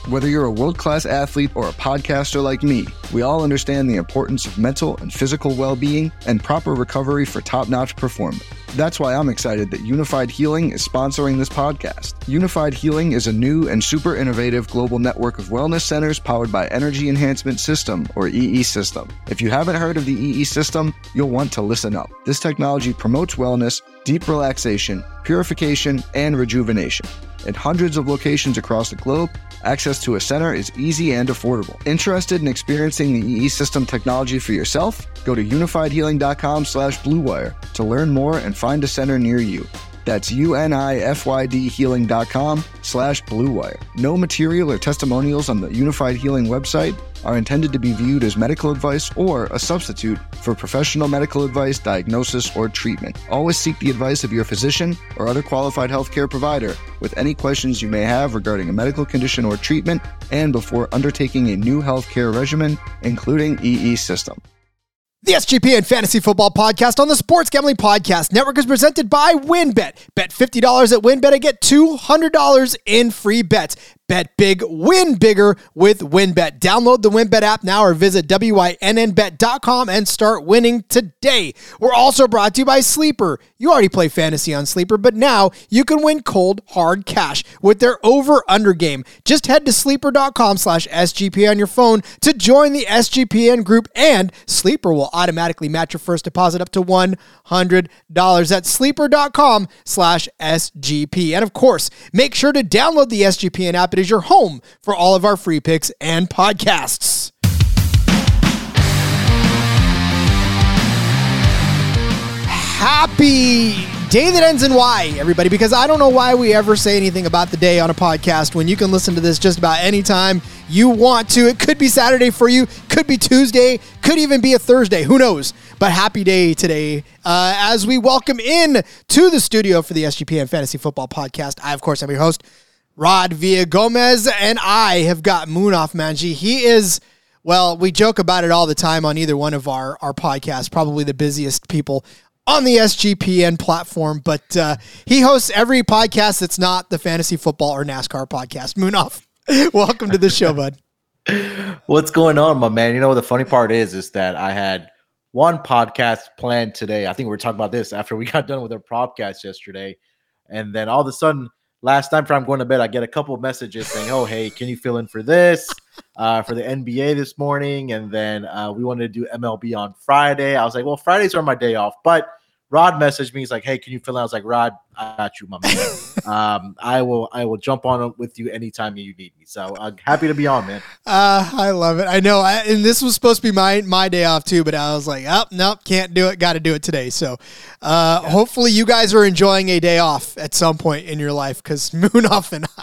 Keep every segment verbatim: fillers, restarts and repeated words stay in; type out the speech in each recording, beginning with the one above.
Whether you're a world-class athlete or a podcaster like me, we all understand the importance of mental and physical well-being and proper recovery for top-notch performance. That's why I'm excited that Unified Healing is sponsoring this podcast. Unified Healing is a new and super innovative global network of wellness centers powered by Energy Enhancement System, or E E System. If you haven't heard of the E E System, you'll want to listen up. This technology promotes wellness, deep relaxation, purification, and rejuvenation. In hundreds of locations across the globe, access to a center is easy and affordable. Interested in experiencing the E E System technology for yourself? Go to unifiedhealing.com slash bluewire to learn more and find a center near you. That's U-N-I-F-Y-D healing.com slash bluewire. No material or testimonials on the Unified Healing website are intended to be viewed as medical advice or a substitute for professional medical advice, diagnosis, or treatment. Always seek the advice of your physician or other qualified healthcare provider with any questions you may have regarding a medical condition or treatment and before undertaking a new healthcare regimen, including E E System. The S G P N Fantasy Football Podcast on the Sports Gambling Podcast Network is presented by WynnBET. Bet fifty dollars at WynnBET and get two hundred dollars in free bets. Bet big, win bigger with WynnBET. Download the WynnBET app now or visit W Y N N bet dot com and start winning today. We're also brought to you by Sleeper. You already play fantasy on Sleeper, but now you can win cold, hard cash with their over-under game. Just head to sleeper.com slash SGP on your phone to join the S G P N group, and Sleeper will automatically match your first deposit up to one hundred dollars. That's sleeper.com slash SGP. And of course, make sure to download the S G P N app. It is your home for all of our free picks and podcasts. Happy day that ends in Y, everybody, because I don't know why we ever say anything about the day on a podcast when you can listen to this just about any time you want to. It could be Saturday for you, could be Tuesday, could even be a Thursday, who knows? But happy day today uh, as we welcome in to the studio for the S G P N Fantasy Football Podcast. I, of course, am your host, Rod Villagomez, and I have got Munaf Manji. He is, well, we joke about it all the time on either one of our, our podcasts, probably the busiest people on the S G P N platform, but uh, he hosts every podcast that's not the fantasy football or NASCAR podcast. Munaf, welcome to the show, bud. What's going on, my man? You know, the funny part is, is that I had one podcast planned today. I think we were talking about this after we got done with our podcast yesterday, and then all of a sudden, last night before I'm going to bed, I get a couple of messages saying, oh, hey, can you fill in for this, uh, for the N B A this morning? And then uh, we wanted to do M L B on Friday. I was like, well, Fridays are my day off. But Rod messaged me. He's like, hey, can you fill in? I was like, Rod, I got you, my man. um, I will I will jump on with you anytime you need me. So I'm uh, happy to be on, man. Uh, I love it. I know. I, and this was supposed to be my, my day off, too. But I was like, oh, nope, can't do it. Got to do it today. So uh, yeah. Hopefully you guys are enjoying a day off at some point in your life, because Munaf and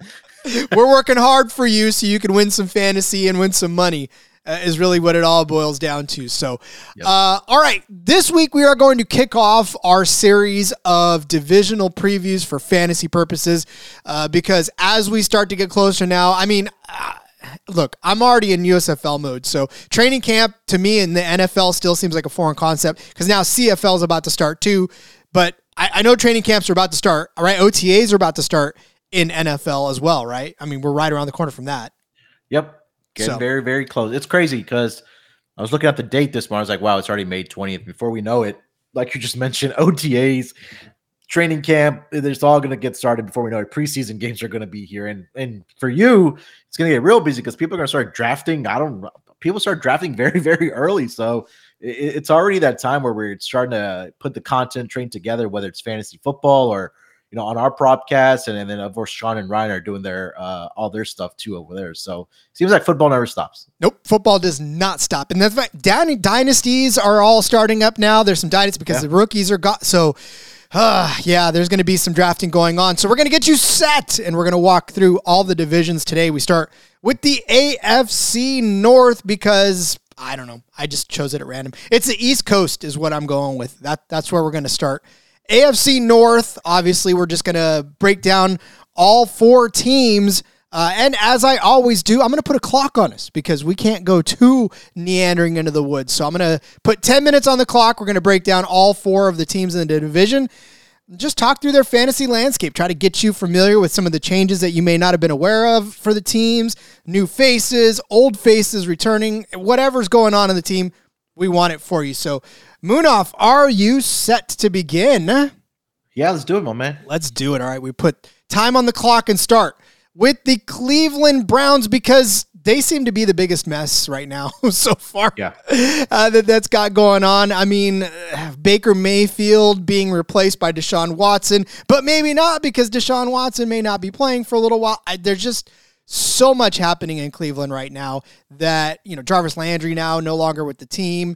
I, we're working hard for you so you can win some fantasy and win some money. Uh, is really what it all boils down to. So, yep. uh, all right, this week we are going to kick off our series of divisional previews for fantasy purposes uh, because as we start to get closer now, I mean, uh, look, I'm already in U S F L mode, so training camp to me in the N F L still seems like a foreign concept because now C F L is about to start too, but I, I know training camps are about to start, all right? O T As are about to start in N F L as well, right? I mean, we're right around the corner from that. Yep. Getting so. very, very close. It's crazy because I was looking at the date this morning. I was like, wow, it's already May twentieth. Before we know it, like you just mentioned, O T As, training camp, it's all going to get started before we know it. Preseason games are going to be here. And and for you, it's going to get real busy because people are going to start drafting. I don't People start drafting very, very early. So it, it's already that time where we're starting to put the content train together, whether it's fantasy football or you know, on our podcast, and, and then of course Sean and Ryan are doing their uh, all their stuff too over there. So seems like football never stops. Nope, football does not stop. And that's why down dynasties are all starting up now. There's some dynasties because yeah. the rookies are got. So uh, yeah, there's going to be some drafting going on. So we're going to get you set, and we're going to walk through all the divisions today. We start with the A F C North because I don't know, I just chose it at random. It's the East Coast is what I'm going with. That that's where we're going to start. A F C North, obviously, we're just going to break down all four teams. Uh, and as I always do, I'm going to put a clock on us because we can't go too meandering into the woods. So I'm going to put ten minutes on the clock. We're going to break down all four of the teams in the division. just talk through their fantasy landscape, try to get you familiar with some of the changes that you may not have been aware of for the teams, new faces, old faces returning, whatever's going on in the team, we want it for you. So, Munaf, are you set to begin? Yeah, let's do it, my man. Let's do it. All right, we put time on the clock and start with the Cleveland Browns because they seem to be the biggest mess right now so far. Yeah, uh, that that's got going on. I mean, uh, Baker Mayfield being replaced by Deshaun Watson, but maybe not because Deshaun Watson may not be playing for a little while. I, there's just so much happening in Cleveland right now that, you know, Jarvis Landry now no longer with the team.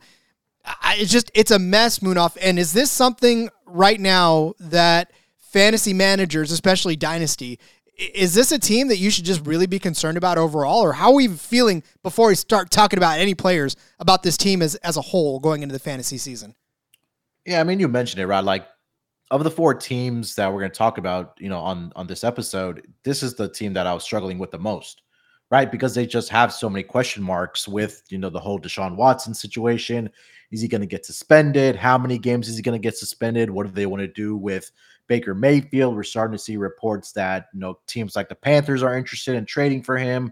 I, it's just, it's a mess, Munaf. And is this something right now that fantasy managers, especially Dynasty, is this a team that you should just really be concerned about overall? Or how are we feeling before we start talking about any players about this team as, as a whole going into the fantasy season? Yeah, I mean, you mentioned it, right? Like, of the four teams that we're going to talk about, you know, on, on this episode, this is the team that I was struggling with the most, right? Because they just have so many question marks with, you know, the whole Deshaun Watson situation. Is he going to get suspended? How many games is he going to get suspended? What do they want to do with Baker Mayfield? We're starting to see reports that, you know, teams like the Panthers are interested in trading for him.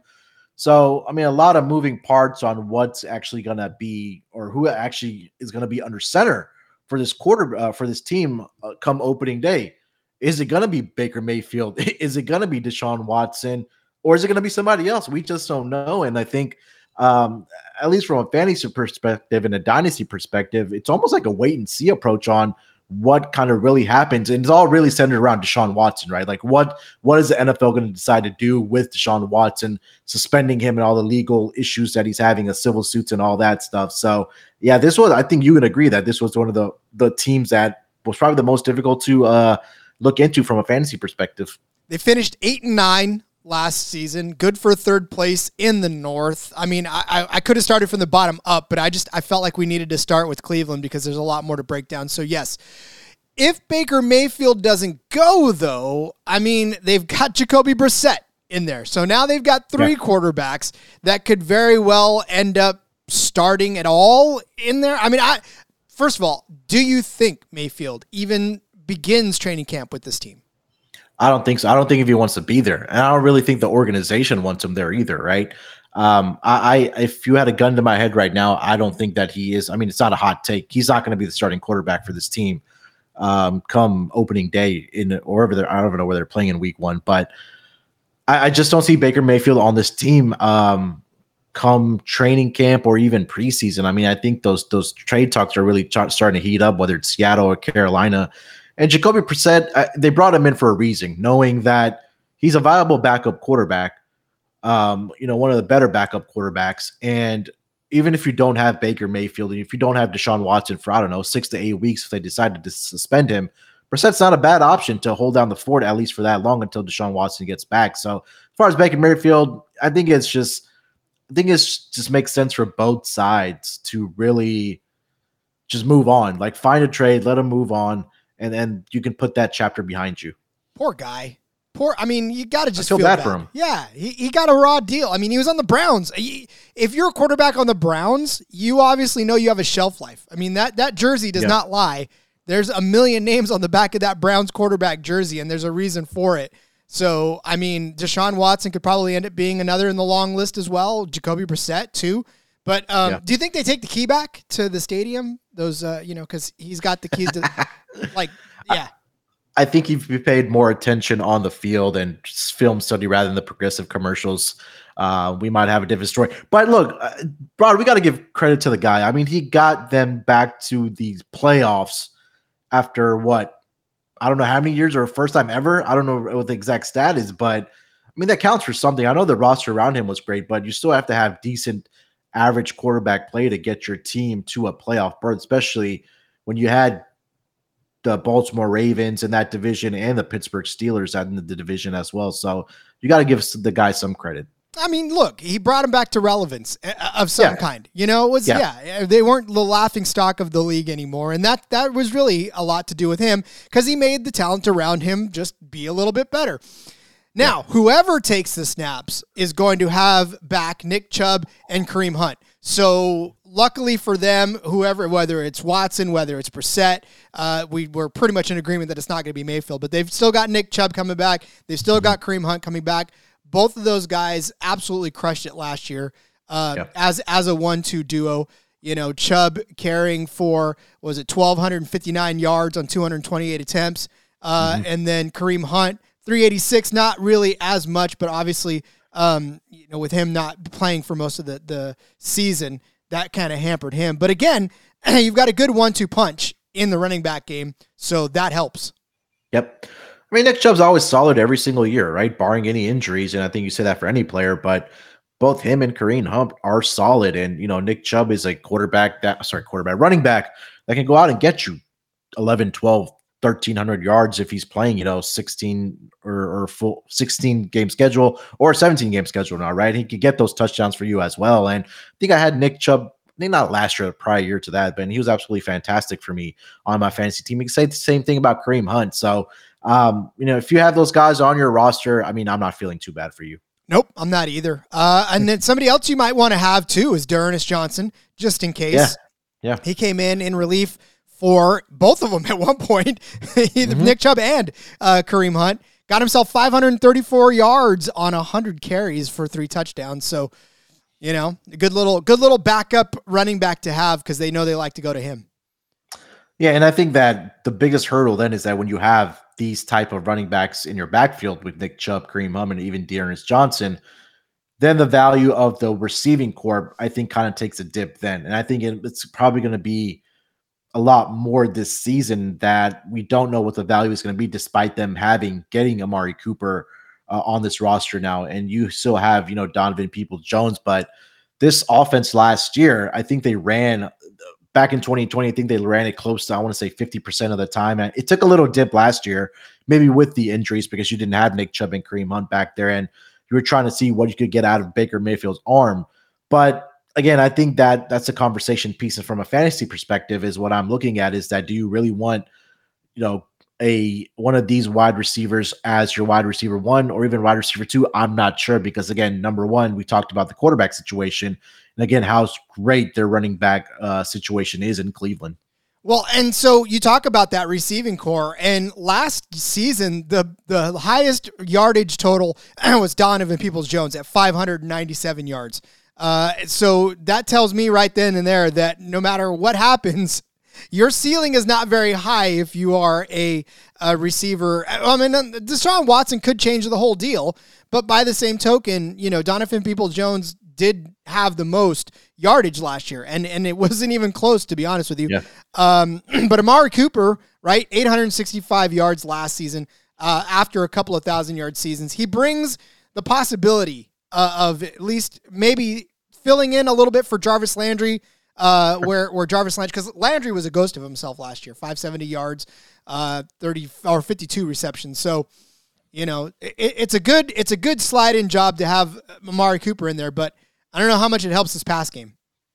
So, I mean, a lot of moving parts on what's actually going to be, or who actually is going to be under center for this quarter, uh, for this team uh, come opening day. Is it going to be Baker Mayfield? Is it going to be Deshaun Watson? Or is it going to be somebody else? We just don't know. And I think, um, at least from a fantasy perspective and a dynasty perspective, it's almost like a wait and see approach on what kind of really happens. And it's all really centered around Deshaun Watson, right? Like what, what is the N F L going to decide to do with Deshaun Watson, suspending him and all the legal issues that he's having, a civil suits and all that stuff. So yeah, this was, I think you would agree that this was one of the, the teams that was probably the most difficult to uh, look into from a fantasy perspective. They finished eight and nine last season, good for third place in the North. I mean, I, I, I could have started from the bottom up, but I just, I felt like we needed to start with Cleveland because there's a lot more to break down. So yes, if Baker Mayfield doesn't go though, I mean, they've got Jacoby Brissett in there. So now they've got three yeah. quarterbacks that could very well end up starting at all in there. I mean, I, first of all, do you think Mayfield even begins training camp with this team? I don't think so. I don't think if he wants to be there. And I don't really think the organization wants him there either, right? Um, I, I if you had a gun to my head right now, I don't think that he is. I mean, it's not a hot take. He's not going to be the starting quarterback for this team um, come opening day in or wherever they're, I don't even know where they're playing in week one. But I, I just don't see Baker Mayfield on this team um, come training camp or even preseason. I mean, I think those those trade talks are really ch- starting to heat up, whether it's Seattle or Carolina. And Jacoby Brissett, uh, they brought him in for a reason, knowing that he's a viable backup quarterback, um, you know, one of the better backup quarterbacks. And even if you don't have Baker Mayfield, and if you don't have Deshaun Watson for, I don't know, six to eight weeks, if they decided to suspend him, Brissett's not a bad option to hold down the fort, at least for that long until Deshaun Watson gets back. So as far as Baker Mayfield, I think it's just, I think it's just makes sense for both sides to really just move on, like find a trade, let him move on. And then you can put that chapter behind you. Poor guy. Poor. I mean, you got to just I feel, feel bad, bad for him. Yeah, he, he got a raw deal. I mean, he was on the Browns. If you're a quarterback on the Browns, you obviously know you have a shelf life. I mean, that, that jersey does yeah. not lie. There's a million names on the back of that Browns quarterback jersey, and there's a reason for it. So, I mean, Deshaun Watson could probably end up being another in the long list as well. Jacoby Brissett, too. But um, yeah. do you think they take the key back to the stadium? Those, uh, you know, because he's got the keys to, like, yeah. I think if you paid more attention on the field and film study rather than the progressive commercials, uh, we might have a different story. But look, uh, Rod, we got to give credit to the guy. I mean, he got them back to the playoffs after what? I don't know how many years or first time ever. I don't know what the exact stat is, but I mean, that counts for something. I know the roster around him was great, but you still have to have decent average quarterback play to get your team to a playoff berth, especially when you had the Baltimore Ravens in that division and the Pittsburgh Steelers in the division as well. So you got to give the guy some credit. I mean, look, he brought him back to relevance of some yeah. kind. You know, it was yeah. yeah, they weren't the laughing stock of the league anymore, and that that was really a lot to do with him because he made the talent around him just be a little bit better. Now, yeah. whoever takes the snaps is going to have back Nick Chubb and Kareem Hunt. So luckily for them, whoever, whether it's Watson, whether it's Brissett, uh, we were pretty much in agreement that it's not going to be Mayfield, but they've still got Nick Chubb coming back. They've still mm-hmm. got Kareem Hunt coming back. Both of those guys absolutely crushed it last year uh, yep. as as a one two duo. You know, Chubb carrying for, was it twelve fifty-nine yards on two hundred twenty-eight attempts. Uh, mm-hmm. And then Kareem Hunt, three eighty-six, not really as much, but obviously, um, you know, with him not playing for most of the, the season, that kind of hampered him. But again, you've got a good one two punch in the running back game, so that helps. Yep. I mean, Nick Chubb's always solid every single year, right? Barring any injuries. And I think you say that for any player, but both him and Kareem Hunt are solid. And, you know, Nick Chubb is a quarterback that, sorry, quarterback, running back that can go out and get you eleven, twelve, thirteen hundred yards if he's playing, you know, sixteen or, or full sixteen game schedule or seventeen game schedule now, right? He could get those touchdowns for you as well. And I think I had Nick Chubb, I think not last year, the prior year to that, but he was absolutely fantastic for me on my fantasy team. You can say the same thing about Kareem Hunt. So, um, you know, if you have those guys on your roster, I mean, I'm not feeling too bad for you. Nope, I'm not either. Uh, and then somebody else you might want to have too is D'Ernest Johnson, just in case. Yeah, yeah. He came in in relief for both of them at one point, either mm-hmm. Nick Chubb and uh, Kareem Hunt. Got himself five hundred thirty-four yards on one hundred carries for three touchdowns. So, you know, a good little, good little backup running back to have because they know they like to go to him. Yeah, and I think that the biggest hurdle then is that when you have these type of running backs in your backfield with Nick Chubb, Kareem Hunt, and even D'Ernest Johnson, then the value of the receiving corps, I think, kind of takes a dip then. And I think it, it's probably going to be a lot more this season that we don't know what the value is going to be, despite them having getting Amari Cooper uh, on this roster now. And you still have, you know, Donovan Peoples-Jones, but this offense last year, I think they ran back in twenty twenty, I think they ran it close to, I want to say fifty percent of the time. And it took a little dip last year, maybe with the injuries, because you didn't have Nick Chubb and Kareem Hunt back there. And you were trying to see what you could get out of Baker Mayfield's arm. But again, I think that that's a conversation piece from a fantasy perspective is what I'm looking at is that do you really want, you know, a one of these wide receivers as your wide receiver one or even wide receiver two? I'm not sure because, again, number one, we talked about the quarterback situation. And again, how great their running back uh, situation is in Cleveland. Well, and so you talk about that receiving core, and last season, the, the highest yardage total was Donovan Peoples-Jones at five hundred ninety-seven yards. Uh, so that tells me right then and there that no matter what happens, your ceiling is not very high if you are a, a receiver. I mean, Deshaun Watson could change the whole deal, but by the same token, you know, Donovan Peoples-Jones did have the most yardage last year, and, and it wasn't even close, to be honest with you. Yeah. Um, but Amari Cooper, right, eight hundred sixty-five yards last season uh, after a couple of thousand-yard seasons. He brings the possibility uh, of at least maybe filling in a little bit for Jarvis Landry, uh, where where Jarvis Landry, because Landry was a ghost of himself last year, five hundred seventy yards, uh, thirty or fifty-two receptions. So, you know, it, it's a good it's a good slide-in job to have Amari Cooper in there, but I don't know how much it helps this pass game.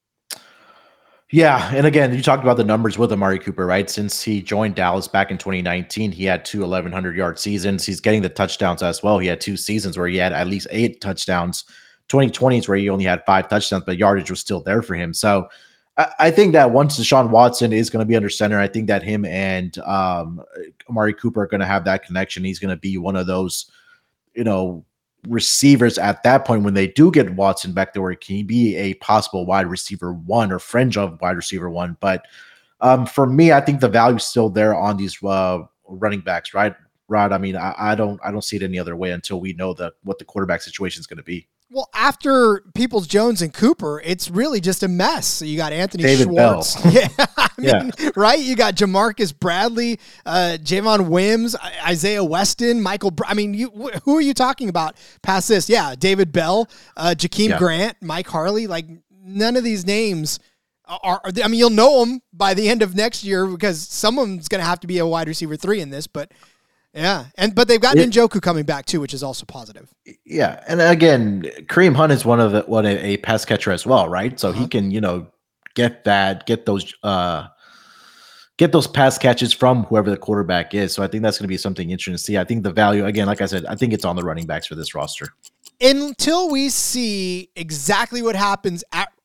Yeah, and again, you talked about the numbers with Amari Cooper, right? Since he joined Dallas back in twenty nineteen, he had two eleven hundred-yard seasons. He's getting the touchdowns as well. He had two seasons where he had at least eight touchdowns. twenty twenty is where he only had five touchdowns, but yardage was still there for him. So I, I think that once Deshaun Watson is going to be under center, I think that him and um, Amari Cooper are going to have that connection. He's going to be one of those, you know, receivers at that point when they do get Watson back there, where can he be a possible wide receiver one or fringe of wide receiver one. But um, for me, I think the value is still there on these uh, running backs, right, Rod? I mean, I, I don't, I don't see it any other way until we know that what the quarterback situation is going to be. Well, after Peoples-Jones and Cooper, it's really just a mess. So you got Anthony David Schwartz. Bell. Yeah, I mean, yeah. right? You got Jamarcus Bradley, uh, Javon Wims, Isaiah Weston, Michael. Br- I mean, you, wh- who are you talking about past this? Yeah, David Bell, uh, Jakeem yeah. Grant, Mike Harley. Like, none of these names are, are, I mean, you'll know them by the end of next year because someone's going to have to be a wide receiver three in this, but yeah, and but they've got it, Njoku coming back too, which is also positive. Yeah, and again, Kareem Hunt is one of the one a, a pass catcher as well, right? So uh-huh. he can, you know, get that, get those, uh, get those pass catches from whoever the quarterback is. So I think that's going to be something interesting to see. I think the value, again, like I said, I think it's on the running backs for this roster. Until we see exactly what happens at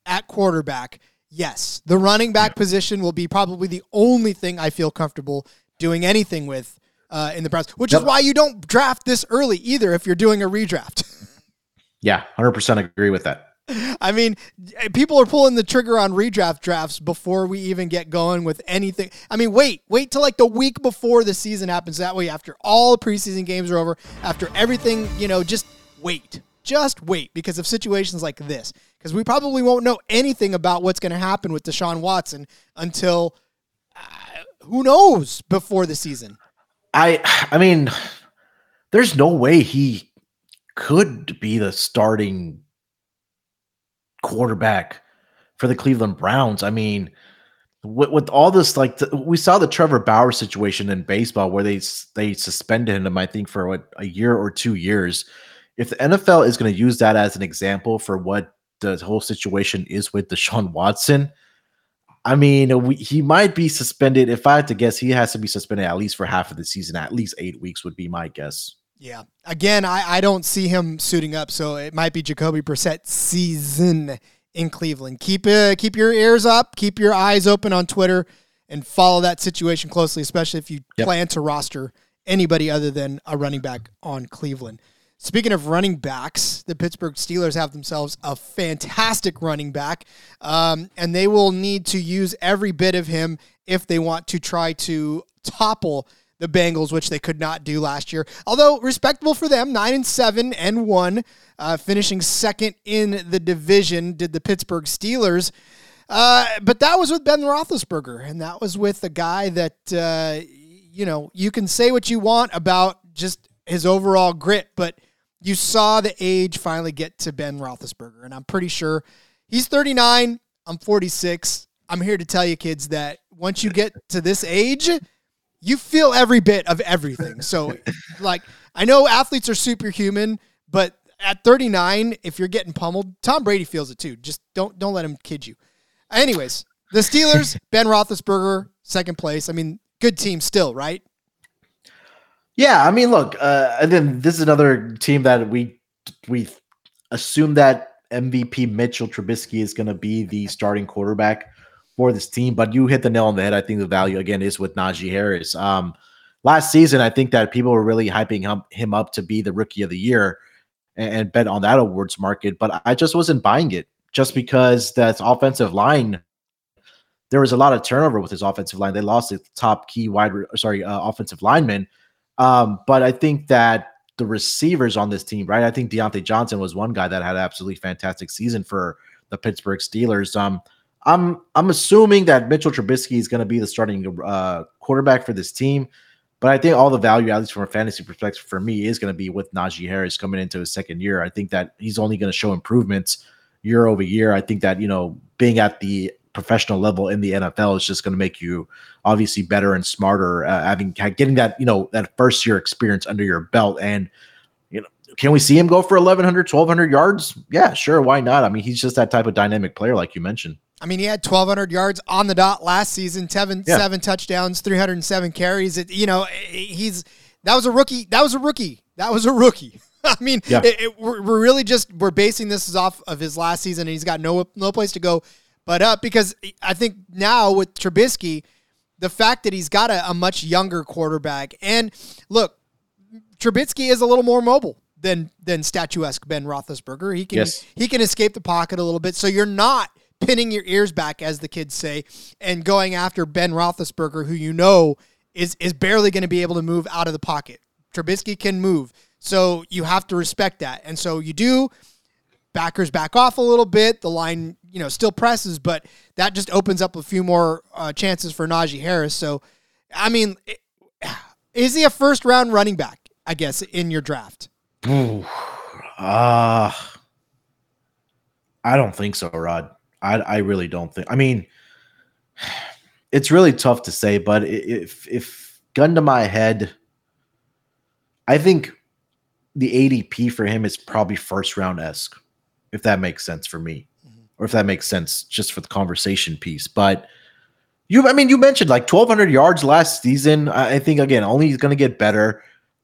at quarterback, yes, the running back yeah. position will be probably the only thing I feel comfortable doing anything with uh, in the Browns, which yep. is why you don't draft this early either if you're doing a redraft. Yeah, one hundred percent agree with that. I mean, people are pulling the trigger on redraft drafts before we even get going with anything. I mean, wait, wait till like the week before the season happens. That way, after all the preseason games are over, after everything, you know, just wait. Just wait because of situations like this. Because we probably won't know anything about what's going to happen with Deshaun Watson until, uh, who knows, before the season. I, I mean, there's no way he could be the starting quarterback for the Cleveland Browns. I mean, with, with all this, like the, we saw the Trevor Bauer situation in baseball where they they suspended him, I think, for what, a year or two years. If the N F L is going to use that as an example for what the whole situation is with Deshaun Watson, I mean, we, he might be suspended. If I had to guess, he has to be suspended at least for half of the season. At least eight weeks would be my guess. Yeah. Again, I, I don't see him suiting up, so it might be Jacoby Brissett season in Cleveland. Keep uh, keep your ears up, keep your eyes open on Twitter, and follow that situation closely, especially if you yep. plan to roster anybody other than a running back on Cleveland. Speaking of running backs, the Pittsburgh Steelers have themselves a fantastic running back, um, and they will need to use every bit of him if they want to try to topple the Bengals, which they could not do last year. Although respectable for them, nine and seven and one, uh, finishing second in the division, did the Pittsburgh Steelers. Uh, but that was with Ben Roethlisberger, and that was with a guy that, uh, you know, you can say what you want about just his overall grit, but you saw the age finally get to Ben Roethlisberger, and I'm pretty sure he's thirty-nine, I'm forty-six. I'm here to tell you, kids, that once you get to this age, you feel every bit of everything. So, like, I know athletes are superhuman, but at thirty-nine, if you're getting pummeled, Tom Brady feels it too. Just don't don't let him kid you. Anyways, the Steelers, Ben Roethlisberger, second place. I mean, good team still, right? Yeah, I mean, look, uh, and then this is another team that we we assume that M V P Mitchell Trubisky is going to be the starting quarterback for this team, but you hit the nail on the head. I think the value again is with Najee Harris. Um, last season, I think that people were really hyping him, him up to be the rookie of the year and, and bet on that awards market, but I just wasn't buying it just because that offensive line, there was a lot of turnover with his offensive line. They lost the top key wide, sorry, uh, offensive lineman. Um, but I think that the receivers on this team, right? I think Deontay Johnson was one guy that had an absolutely fantastic season for the Pittsburgh Steelers. Um, I'm I'm assuming that Mitchell Trubisky is going to be the starting uh, quarterback for this team, but I think all the value, at least from a fantasy perspective, for me, is going to be with Najee Harris coming into his second year. I think that he's only going to show improvements year over year. I think that, you know, being at the professional level in the N F L is just going to make you obviously better and smarter, uh, having getting that, you know, that first year experience under your belt. And, you know, can we see him go for eleven hundred, twelve hundred yards? Yeah, sure. Why not? I mean, he's just that type of dynamic player, like you mentioned. I mean, he had twelve hundred yards on the dot last season, seven, yeah. seven touchdowns, three hundred seven carries. It, you know, he's, that was a rookie. That was a rookie. That was a rookie. I mean, yeah. it, it, we're, we're really just, we're basing this off of his last season, and he's got no, no place to go but up, because I think now with Trubisky, the fact that he's got a, a much younger quarterback, and look, Trubisky is a little more mobile than than statuesque Ben Roethlisberger. He can yes. he can escape the pocket a little bit, so you're not pinning your ears back, as the kids say, and going after Ben Roethlisberger, who you know is is barely going to be able to move out of the pocket. Trubisky can move, so you have to respect that, and so you do. Backers back off a little bit. The line, you know, still presses, but that just opens up a few more uh, chances for Najee Harris. So, I mean, is he a first round running back, I guess, in your draft? Ooh, uh, I don't think so, Rod. I, I really don't think. I mean, it's really tough to say, but if, if gun to my head, I think the A D P for him is probably first round-esque. If that makes sense for me, mm-hmm. or if that makes sense just for the conversation piece. But you, I mean, you mentioned like twelve hundred yards last season. I think, again, only he's going to get better.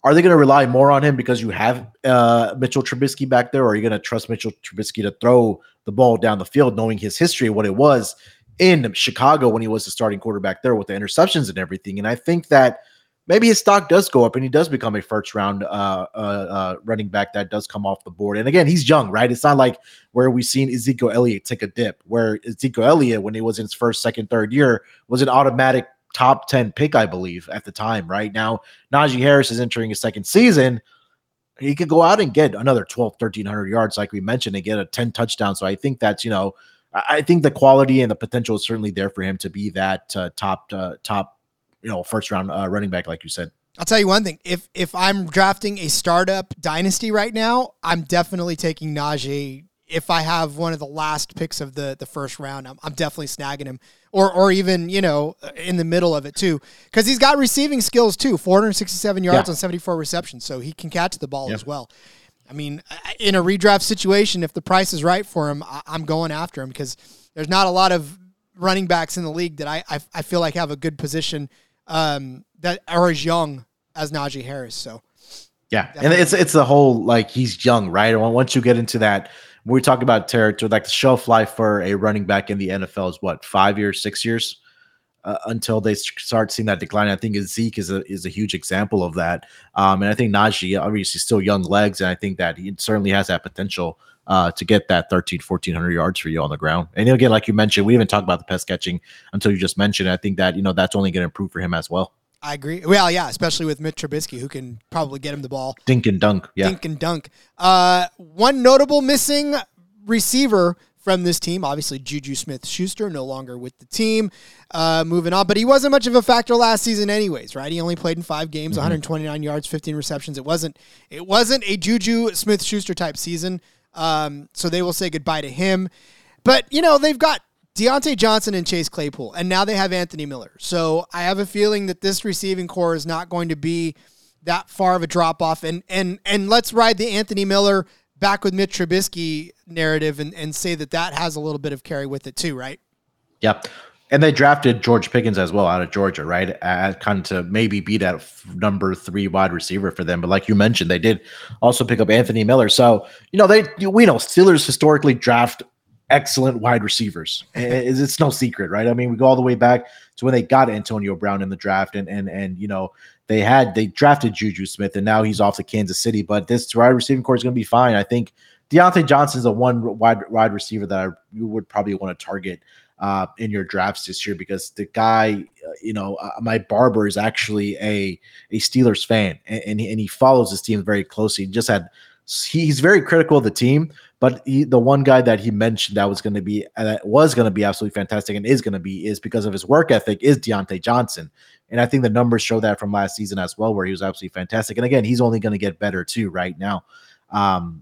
are they going to rely more on him because you have uh, Mitchell Trubisky back there, or are you going to trust Mitchell Trubisky to throw the ball down the field, knowing his history, what it was in Chicago when he was the starting quarterback there with the interceptions and everything? And I think that maybe his stock does go up and he does become a first round uh, uh, uh, running back that does come off the board. And again, he's young, right? It's not like where we've seen Ezekiel Elliott take a dip, where Ezekiel Elliott, when he was in his first, second, third year, was an automatic top ten pick, I believe, at the time. Right now, Najee Harris is entering his second season. He could go out and get another twelve, thirteen hundred yards, like we mentioned, and get a ten touchdown. So I think that's, you know, I think the quality and the potential is certainly there for him to be that uh, top, uh, top, you know, first round uh, running back, like you said. I'll tell you one thing. If if I'm drafting a startup dynasty right now, I'm definitely taking Najee. If I have one of the last picks of the, the first round, I'm, I'm definitely snagging him. Or or even, you know, in the middle of it too. Because he's got receiving skills too. four hundred sixty-seven yards yeah. on seventy-four receptions. So he can catch the ball yeah. as well. I mean, in a redraft situation, if the price is right for him, I'm going after him because there's not a lot of running backs in the league that I I, I feel like have a good position um, that are as young as Najee Harris. So yeah, definitely. And it's it's the whole, like, he's young, right? And once you get into that, when we talk about territory, like the shelf life for a running back in the N F L is what, five years, six years uh, until they start seeing that decline. I think Zeke is a is a huge example of that. Um, and I think Najee, obviously, still young legs, and I think that he certainly has that potential Uh, to get that thirteen, fourteen hundred yards for you on the ground. And again, like you mentioned, we didn't talk about the pass catching until you just mentioned it. I think that, you know, that's only going to improve for him as well. I agree. Well, yeah, especially with Mitch Trubisky, who can probably get him the ball. Dink and dunk. Yeah. Dink and dunk. Uh, one notable missing receiver from this team, obviously Juju Smith-Schuster, no longer with the team, uh, moving on. But he wasn't much of a factor last season anyways, right? He only played in five games, mm-hmm. one hundred twenty-nine yards, fifteen receptions. It wasn't, it wasn't a Juju Smith-Schuster type season. Um, so they will say goodbye to him. But, you know, they've got Deontay Johnson and Chase Claypool, and now they have Anthony Miller. So I have a feeling that this receiving core is not going to be that far of a drop-off. And and and let's ride the Anthony Miller back with Mitch Trubisky narrative and, and say that that has a little bit of carry with it too, right? Yep. And they drafted George Pickens as well out of Georgia, right? As kind of to maybe be that f- number three wide receiver for them. But like you mentioned, they did also pick up Anthony Miller. So, you know, they we know Steelers historically draft excellent wide receivers. It's, it's no secret, right? I mean, we go all the way back to when they got Antonio Brown in the draft, and and and you know, they had they drafted Juju Smith, and now he's off to Kansas City. But this wide receiving core is going to be fine. I think Deontay Johnson is the one wide wide receiver that I, you would probably want to target uh, in your drafts this year, because the guy, uh, you know, uh, my barber is actually a a Steelers fan, and and he, and he follows his team very closely. He just had he's very critical of the team, but he, the one guy that he mentioned that was going to be uh, that was going to be absolutely fantastic and is going to be is because of his work ethic is Deontay Johnson, and I think the numbers show that from last season as well, where he was absolutely fantastic. And again, he's only going to get better too right now. Um,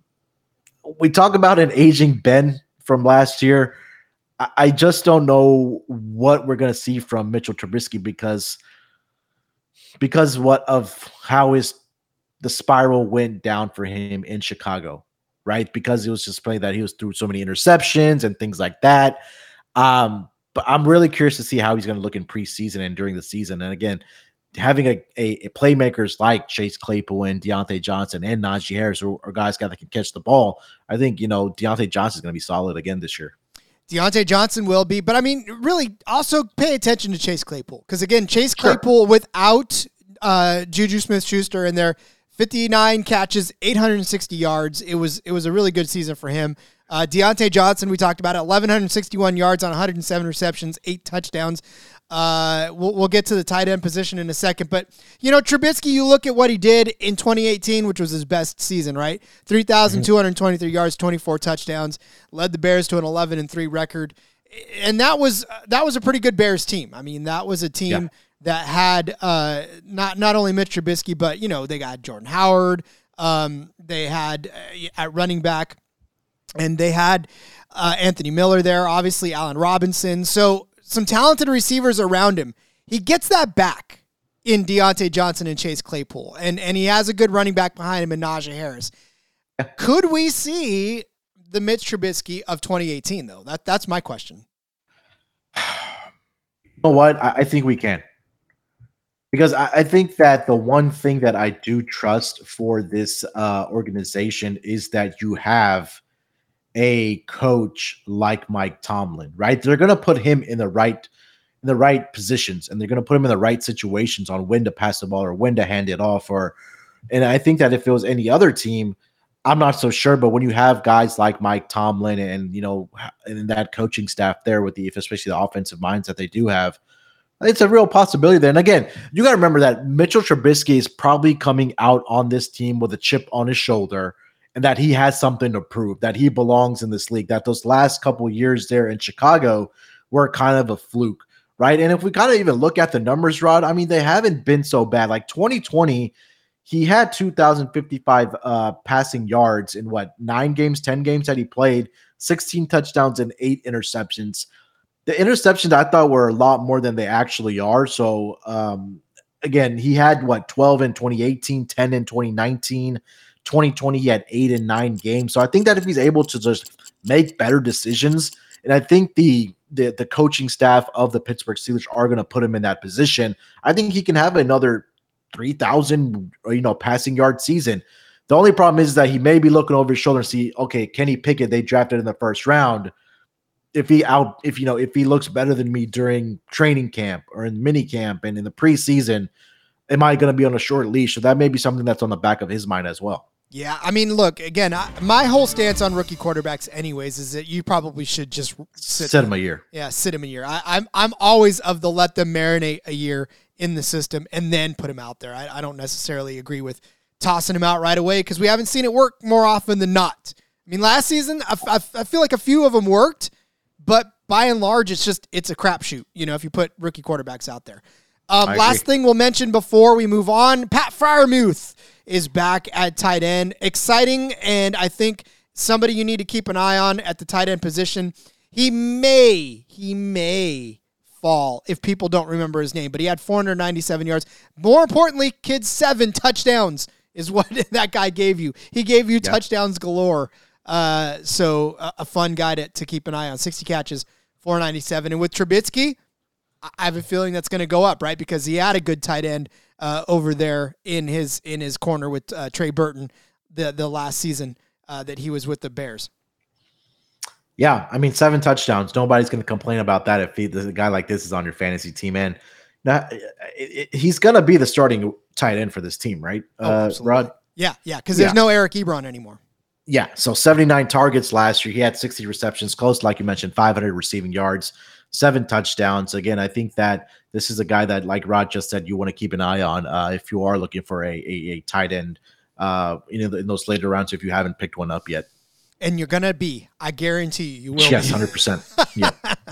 we talk about an aging Ben from last year. I just don't know what we're going to see from Mitchell Trubisky because, because what of how his the spiral went down for him in Chicago, right? Because it was just playing that he was through so many interceptions and things like that. Um, but I'm really curious to see how he's going to look in preseason and during the season. And again, having a, a, a playmakers like Chase Claypool and Deontay Johnson and Najee Harris, or, or guys that can catch the ball, I think, you know, Deontay Johnson is going to be solid again this year. Deontay Johnson will be, but I mean, really also pay attention to Chase Claypool. Because again, Chase Claypool sure. without uh, Juju Smith-Schuster in there, fifty-nine catches, eight hundred sixty yards. It was it was a really good season for him. Uh, Deontay Johnson, we talked about it, eleven sixty-one yards on one hundred seven receptions, eight touchdowns. Uh, we'll, we'll get to the tight end position in a second. But, you know, Trubisky, you look at what he did in twenty eighteen, which was his best season, right? three thousand two hundred twenty-three mm-hmm. yards, twenty-four touchdowns, led the Bears to an eleven and three record. And that was that was a pretty good Bears team. I mean, that was a team yeah. that had uh, not not only Mitch Trubisky, but, you know, they got Jordan Howard. Um, they had uh, at running back, and they had uh, Anthony Miller there, obviously Allen Robinson. So some talented receivers around him. He gets that back in Deontay Johnson and Chase Claypool, and and he has a good running back behind him in Najee Harris. Could we see the Mitch Trubisky of twenty eighteen, though? That That's my question. You know what? I, I think we can. Because I, I think that the one thing that I do trust for this uh, organization is that you have a coach like Mike Tomlin, right? They're going to put him in the right in the right positions, and they're going to put him in the right situations on when to pass the ball or when to hand it off. Or, and I think that if it was any other team, I'm not so sure. But when you have guys like Mike Tomlin and, you know, and that coaching staff there with the, especially the offensive minds that they do have, it's a real possibility there. And again, you got to remember that Mitchell Trubisky is probably coming out on this team with a chip on his shoulder, and that he has something to prove, that he belongs in this league, that those last couple of years there in Chicago were kind of a fluke, right? And if we kind of even look at the numbers, Rod, I mean, they haven't been so bad. Like twenty twenty, he had two thousand fifty-five uh, passing yards in what, nine games, ten games that he played, sixteen touchdowns and eight interceptions. The interceptions I thought were a lot more than they actually are. So, um, again, he had what, twelve in twenty eighteen, ten in twenty nineteen, twenty twenty, he had eight and nine games. So I think that if he's able to just make better decisions, and I think the the, the coaching staff of the Pittsburgh Steelers are going to put him in that position, I think he can have another three thousand, you know, passing yard season. The only problem is that he may be looking over his shoulder and see, okay, Kenny Pickett, they drafted in the first round. If he out, if you know, if he looks better than me during training camp or in mini camp and in the preseason, am I going to be on a short leash? So that may be something that's on the back of his mind as well. Yeah, I mean, look, again, I, my whole stance on rookie quarterbacks anyways is that you probably should just sit, sit him a year. Yeah, sit him a year. I, I'm I'm always of the let them marinate a year in the system and then put him out there. I, I don't necessarily agree with tossing him out right away because we haven't seen it work more often than not. I mean, last season, I, I, I feel like a few of them worked, but by and large, it's just, it's a crapshoot, you know, if you put rookie quarterbacks out there. Um, last thing we'll mention before we move on, Pat Freiermuth is back at tight end. Exciting, and I think somebody you need to keep an eye on at the tight end position. He may, he may fall if people don't remember his name, but he had four hundred ninety-seven yards. More importantly, kids, seven touchdowns is what that guy gave you. He gave you yeah. touchdowns galore. Uh, so a, a fun guy to, to keep an eye on. sixty catches, four ninety-seven. And with Trubisky, I have a feeling that's going to go up, right? Because he had a good tight end uh, over there in his in his corner with uh, Trey Burton the the last season uh, that he was with the Bears. Yeah, I mean, seven touchdowns. Nobody's going to complain about that if he, a guy like this is on your fantasy team. And now, it, it, he's going to be the starting tight end for this team, right, oh, uh, Rod? Yeah, yeah, because there's yeah. no Eric Ebron anymore. Yeah, so seventy-nine targets last year. He had sixty receptions, close, like you mentioned, five hundred receiving yards, seven touchdowns. Again, I think that this is a guy that, like Rod just said, you want to keep an eye on uh, if you are looking for a, a, a tight end uh, in, in those later rounds if you haven't picked one up yet. And you're going to be. I guarantee you, you will yes, be. one hundred percent. Yeah.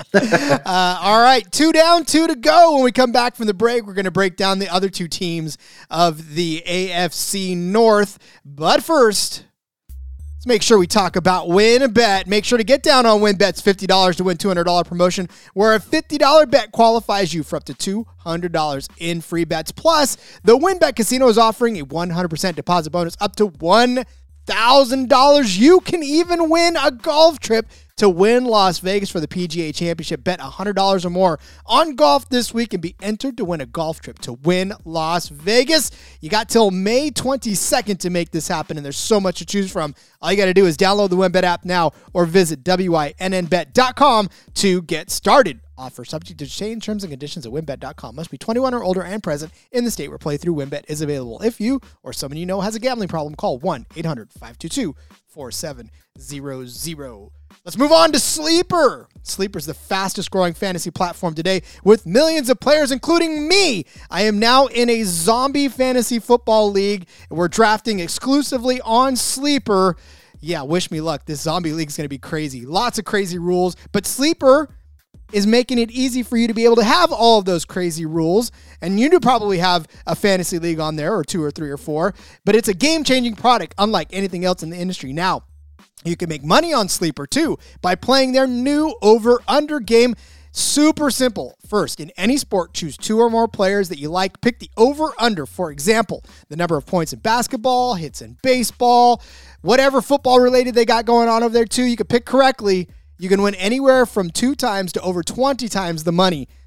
uh, all right, two down, two to go. When we come back from the break, we're going to break down the other two teams of the A F C North. But first, let's make sure we talk about WynnBET. Make sure to get down on WynnBET's fifty dollars to win two hundred dollars promotion, where a fifty dollars bet qualifies you for up to two hundred dollars in free bets. Plus, the WynnBET Casino is offering a one hundred percent deposit bonus up to one thousand dollars. You can even win a golf trip to Wynn Las Vegas for the P G A Championship. Bet one hundred dollars or more on golf this week and be entered to win a golf trip to Wynn Las Vegas. You got till May twenty-second to make this happen, and there's so much to choose from. All you got to do is download the WynnBET app now or visit W Y N N bet dot com to get started. Offer subject to change, terms and conditions at wynn bet dot com. Must be twenty-one or older and present in the state where playthrough WynnBET is available. If you or someone you know has a gambling problem, call one eight hundred five two two four seven zero zero. Let's move on to Sleeper. Sleeper is the fastest growing fantasy platform today with millions of players, including me. I am now in a zombie fantasy football league. We're drafting exclusively on Sleeper. Yeah, wish me luck. This zombie league is going to be crazy. Lots of crazy rules, but Sleeper is making it easy for you to be able to have all of those crazy rules. And you do probably have a fantasy league on there, or two or three or four, but it's a game-changing product unlike anything else in the industry. Now, you can make money on Sleeper too by playing their new over-under game. Super simple. First, in any sport, choose two or more players that you like. Pick the over-under. For example, the number of points in basketball, hits in baseball, whatever football-related they got going on over there too. You can pick correctly. You can win anywhere from two times to over twenty times the money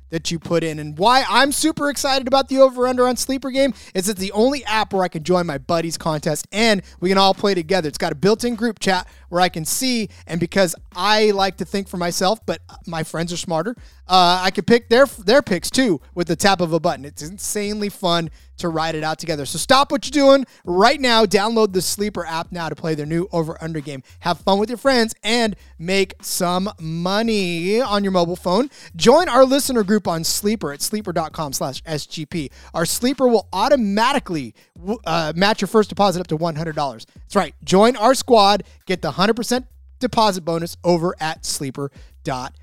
that you put in. And why I'm super excited about the over-under on Sleeper Game is it's the only app where I can join my buddies contest and we can all play together. It's got a built-in group chat where I can see, and because I like to think for myself, but my friends are smarter, uh, I can pick their their picks too with the tap of a button. It's insanely fun to ride it out together. So stop what you're doing right now. Download the Sleeper app now to play their new over-under game. Have fun with your friends and make some money on your mobile phone. Join our listener group on Sleeper at sleeper.com slash SGP. Our Sleeper will automatically uh, match your first deposit up to one hundred dollars. That's right. Join our squad. Get the one hundred percent deposit bonus over at sleeper dot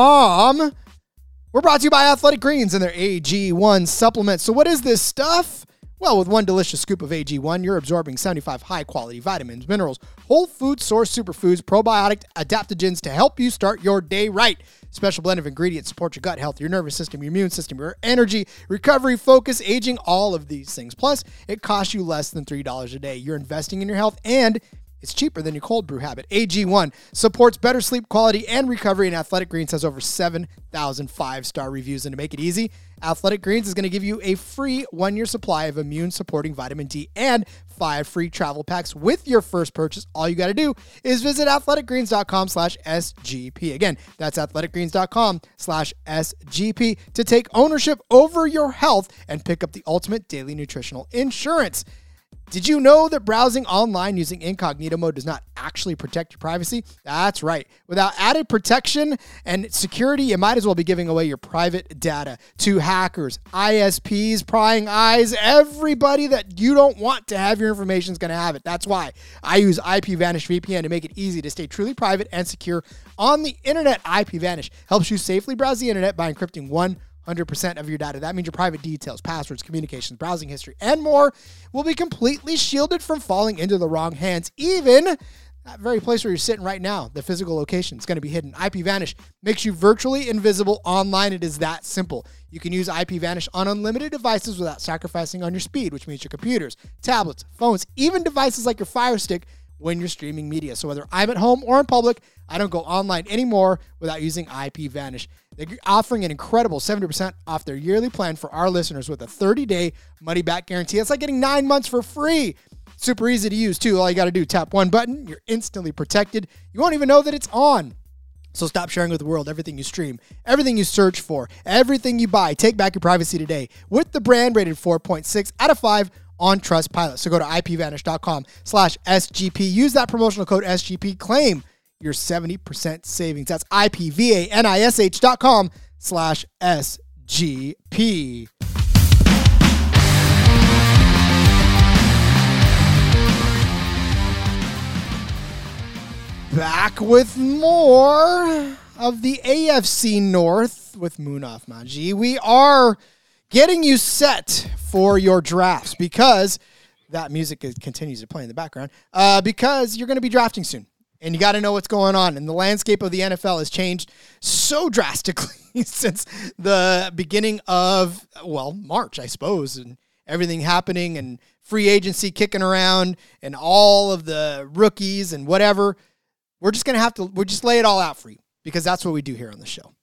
com. We're brought to you by Athletic Greens and their A G one supplement. So what is this stuff? Well, with one delicious scoop of A G one, you're absorbing seventy-five high-quality vitamins, minerals, whole food source superfoods, probiotic adaptogens to help you start your day right. Special blend of ingredients support your gut health, your nervous system, your immune system, your energy, recovery, focus, aging, all of these things. Plus, it costs you less than three dollars a day. You're investing in your health, and it's cheaper than your cold brew habit. A G one supports better sleep quality and recovery, and Athletic Greens has over seven thousand five-star reviews. And to make it easy, Athletic Greens is going to give you a free one-year supply of immune-supporting vitamin D and five free travel packs with your first purchase. All you got to do is visit athleticgreens.com slash SGP. Again, that's athleticgreens.com slash SGP to take ownership over your health and pick up the ultimate daily nutritional insurance. Did you know that browsing online using incognito mode does not actually protect your privacy? That's right. Without added protection and security, you might as well be giving away your private data to hackers, I S Ps, prying eyes. Everybody that you don't want to have your information is going to have it. That's why I use IPVanish V P N to make it easy to stay truly private and secure on the internet. IPVanish helps you safely browse the internet by encrypting one one hundred percent of your data. That means your private details, passwords, communications, browsing history, and more will be completely shielded from falling into the wrong hands. Even that very place where you're sitting right now, the physical location, is going to be hidden. IPVanish makes you virtually invisible online. It is that simple. You can use IPVanish on unlimited devices without sacrificing on your speed, which means your computers, tablets, phones, even devices like your Fire Stick when you're streaming media. So whether I'm at home or in public, I don't go online anymore without using IPVanish. They're offering an incredible seventy percent off their yearly plan for our listeners with a thirty-day money-back guarantee. It's like getting nine months for free. Super easy to use, too. All you got to do, tap one button. You're instantly protected. You won't even know that it's on. So stop sharing with the world everything you stream, everything you search for, everything you buy. Take back your privacy today with the brand rated four point six out of five on Trustpilot. So go to IPVanish.com slash SGP. Use that promotional code S G P. Claim your seventy percent savings. That's IPVanish dot com slash S G P. Back with more of the A F C North with Munaf Maji. We are getting you set for your drafts because that music is, continues to play in the background uh, because you're going to be drafting soon. And you got to know what's going on. And the landscape of the N F L has changed so drastically since the beginning of, well, March, I suppose, and everything happening and free agency kicking around and all of the rookies and whatever. We're just going to have to, we'll just lay it all out for you because that's what we do here on the show.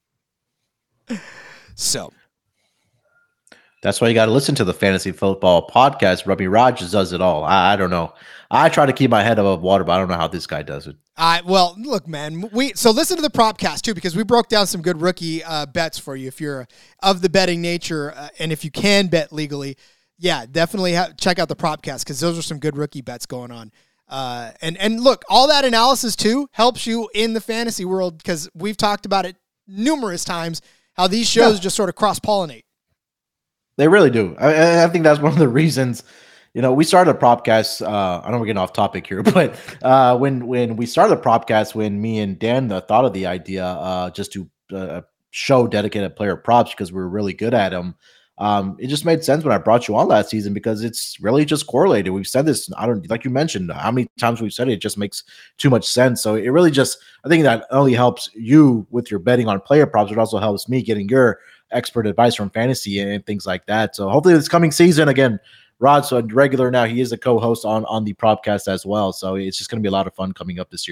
So. That's why you got to listen to the Fantasy Football Podcast. Robbie Rogers does it all. I, I don't know. I try to keep my head above water, but I don't know how this guy does it. Uh, well, look, man. We so listen to the Propcast too because we broke down some good rookie uh, bets for you if you're of the betting nature uh, and if you can bet legally. Yeah, definitely ha- check out the Propcast because those are some good rookie bets going on. Uh, and and look, all that analysis too helps you in the fantasy world because we've talked about it numerous times how these shows yeah. just sort of cross pollinate. They really do. I, I think that's one of the reasons, you know, we started a Propcast. Uh, I know we're getting off topic here, but uh, when when we started the Propcast, when me and Dan uh, thought of the idea uh, just to uh, show dedicated player props because we were really good at them, um, it just made sense when I brought you on last season because it's really just correlated. We've said this, I don't like you mentioned how many times we've said it, it just makes too much sense. So it really just, I think that only helps you with your betting on player props, it also helps me getting your expert advice from fantasy and things like that. So hopefully this coming season, again, Rod's a regular now. He is a co-host on, on the Propcast as well. So it's just going to be a lot of fun coming up this year.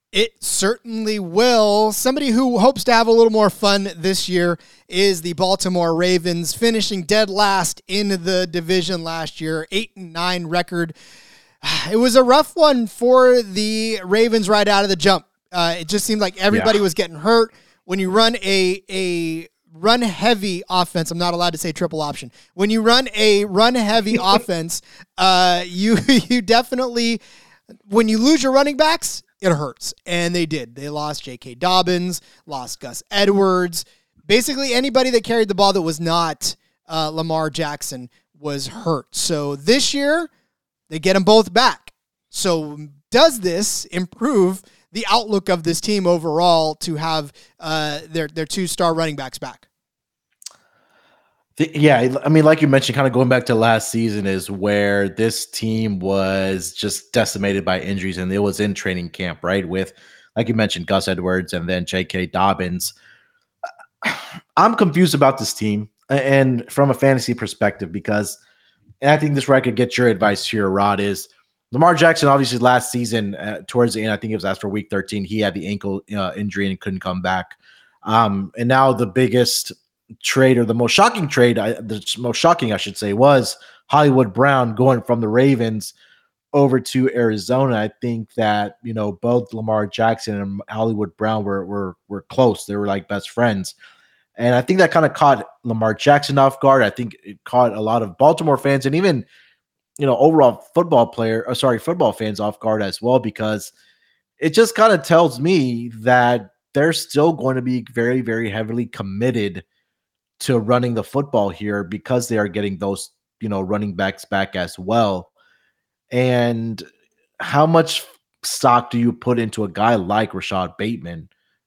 It certainly will. Somebody who hopes to have a little more fun this year is the Baltimore Ravens, finishing dead last in the division last year, eight and nine record. It was a rough one for the Ravens right out of the jump. Uh, it just seemed like everybody yeah. was getting hurt. When you run a a run heavy offense, I'm not allowed to say triple option. When you run a run heavy offense, uh, you you definitely, when you lose your running backs, it hurts. And they did. They lost J K. Dobbins, lost Gus Edwards. Basically, anybody that carried the ball that was not uh, Lamar Jackson was hurt. So this year, they get them both back. So does this improve the outlook of this team overall to have uh, their, their two star running backs back? Yeah, I mean, like you mentioned, kind of going back to last season is where this team was just decimated by injuries, and it was in training camp, right? With, like you mentioned, Gus Edwards and then J K. Dobbins. I'm confused about this team, and from a fantasy perspective, because and I think this is where I could get your advice here, Rod, is Lamar Jackson, obviously last season, uh, towards the end, I think it was after week thirteen, he had the ankle uh, injury and couldn't come back. Um, and now the biggest trade, or the most shocking trade, I, the most shocking, I should say, was Hollywood Brown going from the Ravens over to Arizona. I think that, you know, both Lamar Jackson and Hollywood Brown were were were close. They were like best friends. And I think that kind of caught Lamar Jackson off guard. I think it caught a lot of Baltimore fans and even, you know, overall football player, or sorry, football fans off guard as well, because it just kind of tells me that they're still going to be very, very heavily committed to running the football here because they are getting those, you know, running backs back as well. And how much stock do you put into a guy like Rashad Bateman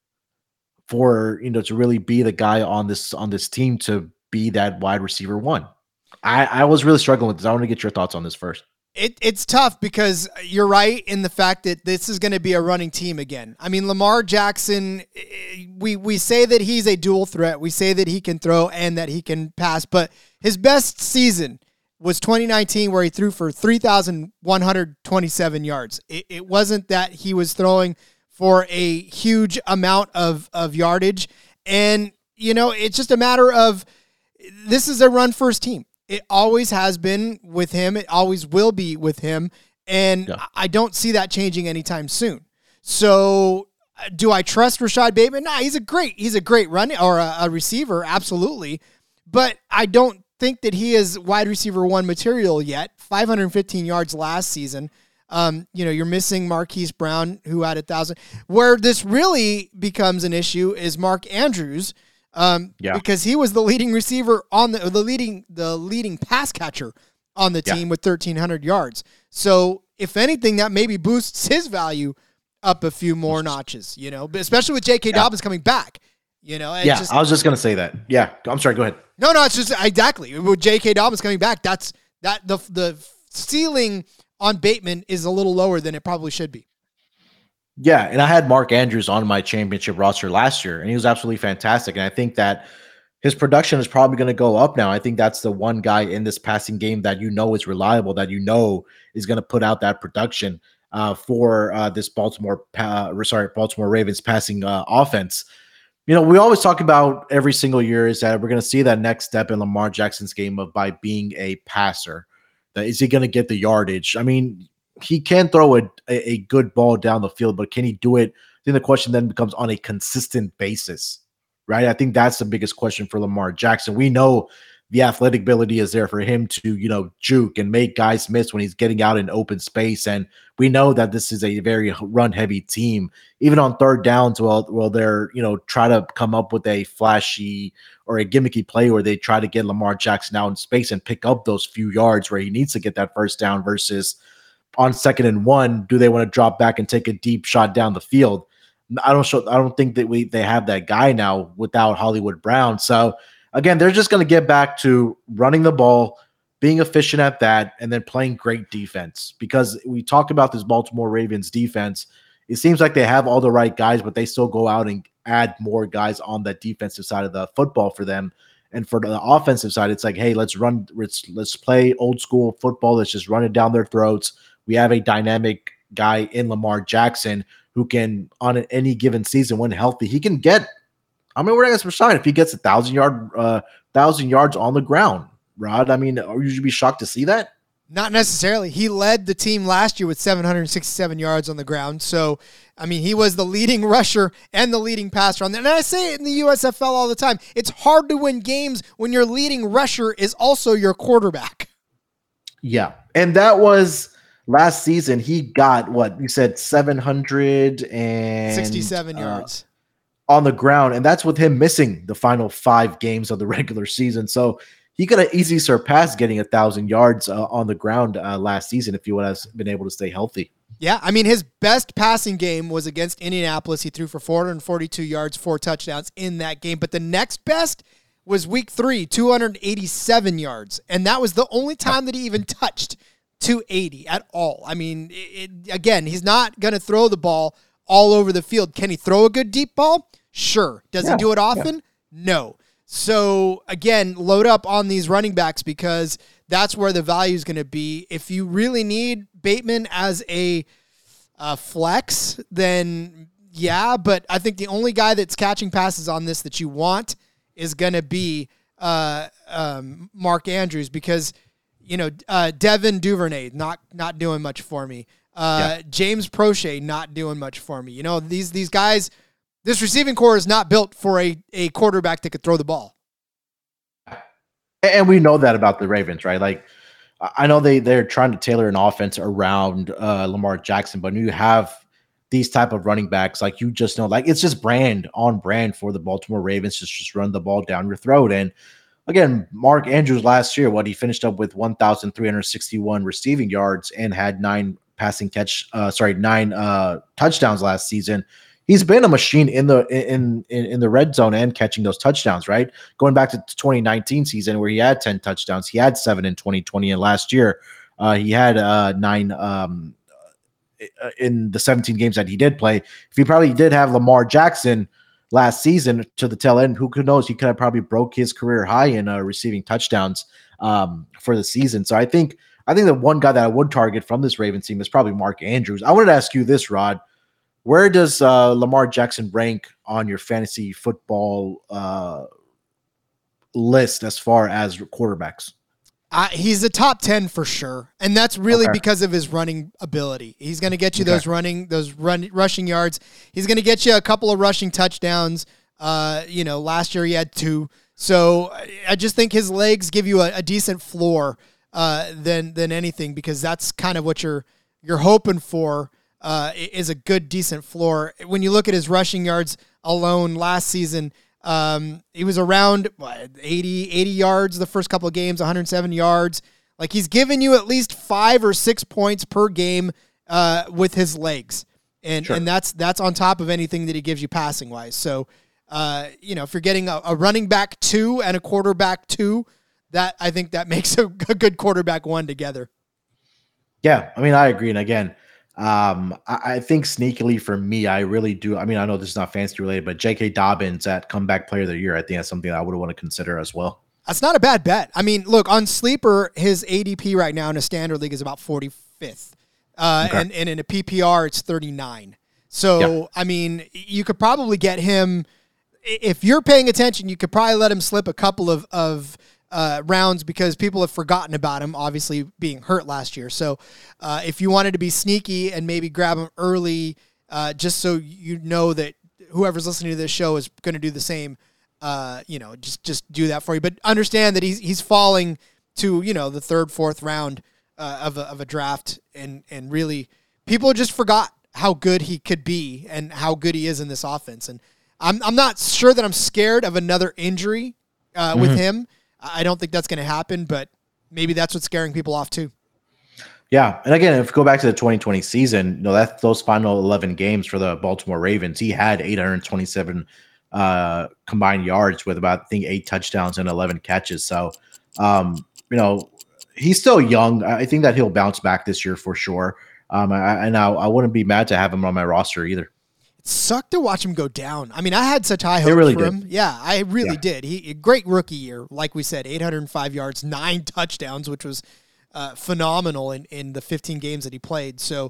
for, you know, to really be the guy on this, on this team to be that wide receiver one? I, I was really struggling with this. I want to get your thoughts on this first. It, it's tough because you're right in the fact that this is going to be a running team again. I mean, Lamar Jackson, we we say that he's a dual threat. We say that he can throw and that he can pass, but his best season was twenty nineteen, where he threw for three thousand one hundred twenty-seven yards. It, it wasn't that he was throwing for a huge amount of, of yardage. And, you know, it's just a matter of, this is a run-first team. It always has been with him. It always will be with him. And yeah. I don't see that changing anytime soon. So do I trust Rashad Bateman? Nah, he's a great, he's a great run or a, a receiver. Absolutely. But I don't think that he is wide receiver one material yet. five hundred fifteen yards last season. Um, you know, you're missing Marquise Brown, who had a thousand. Where this really becomes an issue is Mark Andrews. Um, yeah. Because he was the leading receiver on the, the leading, the leading pass catcher on the team yeah. with thirteen hundred yards. So if anything, that maybe boosts his value up a few more notches, you know, especially with J K. Yeah. Dobbins coming back, you know. Yeah. Just, I was just going to say that. Yeah. I'm sorry. Go ahead. No, no, it's just exactly with J K. Dobbins coming back. That's that the, the ceiling on Bateman is a little lower than it probably should be. Yeah, and I had Mark Andrews on my championship roster last year, and he was absolutely fantastic. And I think that his production is probably going to go up now. I think that's the one guy in this passing game that you know is reliable, that you know is going to put out that production uh, for uh, this Baltimore, uh, sorry, Baltimore Ravens passing uh, offense. You know, we always talk about every single year is that we're going to see that next step in Lamar Jackson's game of by being a passer. That is he going to get the yardage? I mean, he can throw a, a good ball down the field, but can he do it? I think the question then becomes on a consistent basis, right? I think that's the biggest question for Lamar Jackson. We know the athletic ability is there for him to, you know, juke and make guys miss when he's getting out in open space. And we know that this is a very run-heavy team. Even on third downs, well, well, they're, you know, try to come up with a flashy or a gimmicky play where they try to get Lamar Jackson out in space and pick up those few yards where he needs to get that first down versus on second and one, do they want to drop back and take a deep shot down the field? I don't show, I don't think that we they have that guy now without Hollywood Brown. So again, they're just going to get back to running the ball, being efficient at that, and then playing great defense. Because we talked about this Baltimore Ravens defense. It seems like they have all the right guys, but they still go out and add more guys on that defensive side of the football for them. And for the offensive side, it's like, hey, let's run, let's let's play old school football. Let's just run it down their throats. We have a dynamic guy in Lamar Jackson who can, on any given season, when healthy, he can get, I mean, we're not going to if he gets a thousand yard, uh, thousand yards on the ground, Rod. I mean, are you be shocked to see that? Not necessarily. He led the team last year with seven hundred sixty-seven yards on the ground. So, I mean, he was the leading rusher and the leading passer on that. And I say it in the U S F L all the time. It's hard to win games when your leading rusher is also your quarterback. Yeah. And that was last season. He got what you said, seven hundred sixty-seven uh, yards on the ground. And that's with him missing the final five games of the regular season. So he could have easily surpassed getting a thousand yards uh, on the ground uh, last season if he would have been able to stay healthy. Yeah, I mean, his best passing game was against Indianapolis. He threw for four hundred forty-two yards, four touchdowns in that game. But the next best was week three, two hundred eighty-seven yards. And that was the only time that he even touched two eighty at all. I mean, it, it, again, he's not going to throw the ball all over the field. Can he throw a good deep ball? Sure. Does yeah, he do it often? Yeah. No. So, again, load up on these running backs because that's where the value is going to be. If you really need Bateman as a, a flex, then yeah, but I think the only guy that's catching passes on this that you want is going to be uh, um, Mark Andrews because, you know, uh, Devin Duvernay, not not doing much for me. Uh, yeah. James Prochet, not doing much for me. You know, these these guys... This receiving core is not built for a, a quarterback that could throw the ball. And we know that about the Ravens, right? Like, I know they, they're trying to tailor an offense around uh, Lamar Jackson, but when you have these type of running backs, like you just know, like it's just brand on brand for the Baltimore Ravens, just, just run the ball down your throat. And again, Mark Andrews last year, what he finished up with one thousand three hundred sixty-one receiving yards and had nine passing catch, uh, sorry, nine uh, touchdowns last season. He's been a machine in the in, in in the red zone and catching those touchdowns, right? Going back to twenty nineteen season where he had ten touchdowns, he had seven in twenty twenty, and last year uh, he had uh, nine um, in the seventeen games that he did play. If he probably did have Lamar Jackson last season to the tail end, who knows? He could have probably broke his career high in uh, receiving touchdowns um, for the season. So I think I think the one guy that I would target from this Ravens team is probably Mark Andrews. I wanted to ask you this, Rod. Where does uh, Lamar Jackson rank on your fantasy football uh, list as far as quarterbacks? Uh, he's a top ten for sure, and that's really okay. because of his running ability. He's going to get you okay. those running, those run rushing yards. He's going to get you a couple of rushing touchdowns. Uh, you know, last year he had two, so I just think his legs give you a, a decent floor uh, than than anything because that's kind of what you're you're hoping for. Uh, is a good, decent floor. When you look at his rushing yards alone last season, um, he was around what, eighty, eighty yards the first couple of games, one hundred seven yards. Like he's giving you at least five or six points per game uh, with his legs. And sure. and that's that's on top of anything that he gives you passing-wise. So, uh, you know, if you're getting a, a running back two and a quarterback two, that I think that makes a, a good quarterback one together. Yeah, I mean, I agree. And again, Um, I, I think sneakily for me, I really do. I mean, I know this is not fantasy related, but J K. Dobbins at comeback player of the year, I think that's something I would want to consider as well. That's not a bad bet. I mean, look, on Sleeper, his A D P right now in a standard league is about forty-fifth. Uh, okay. and, and in a P P R, it's thirty-nine. So, yeah. I mean, you could probably get him, if you're paying attention, you could probably let him slip a couple of, of Uh, rounds because people have forgotten about him, obviously being hurt last year. So uh, if you wanted to be sneaky and maybe grab him early, uh, just so you know that whoever's listening to this show is going to do the same, uh, you know, just just do that for you. But understand that he's he's falling to, you know, the third, fourth round uh, of a, of a draft, and and really people just forgot how good he could be and how good he is in this offense. And I'm I'm not sure that I'm scared of another injury uh, mm-hmm. with him. I don't think that's going to happen, but maybe that's what's scaring people off too. Yeah, and again, if you go back to the twenty twenty season, you know, that those final eleven games for the Baltimore Ravens, he had eight hundred twenty-seven uh, combined yards with about, I think, eight touchdowns and eleven catches. So, um, you know, he's still young. I think that he'll bounce back this year for sure. Um, I, and I, I wouldn't be mad to have him on my roster either. It sucked to watch him go down. I mean, I had such high hopes really for did. him. Yeah, I really Yeah. did. He a great rookie year, like we said, eight hundred five yards, nine touchdowns, which was uh, phenomenal in, in the fifteen games that he played. So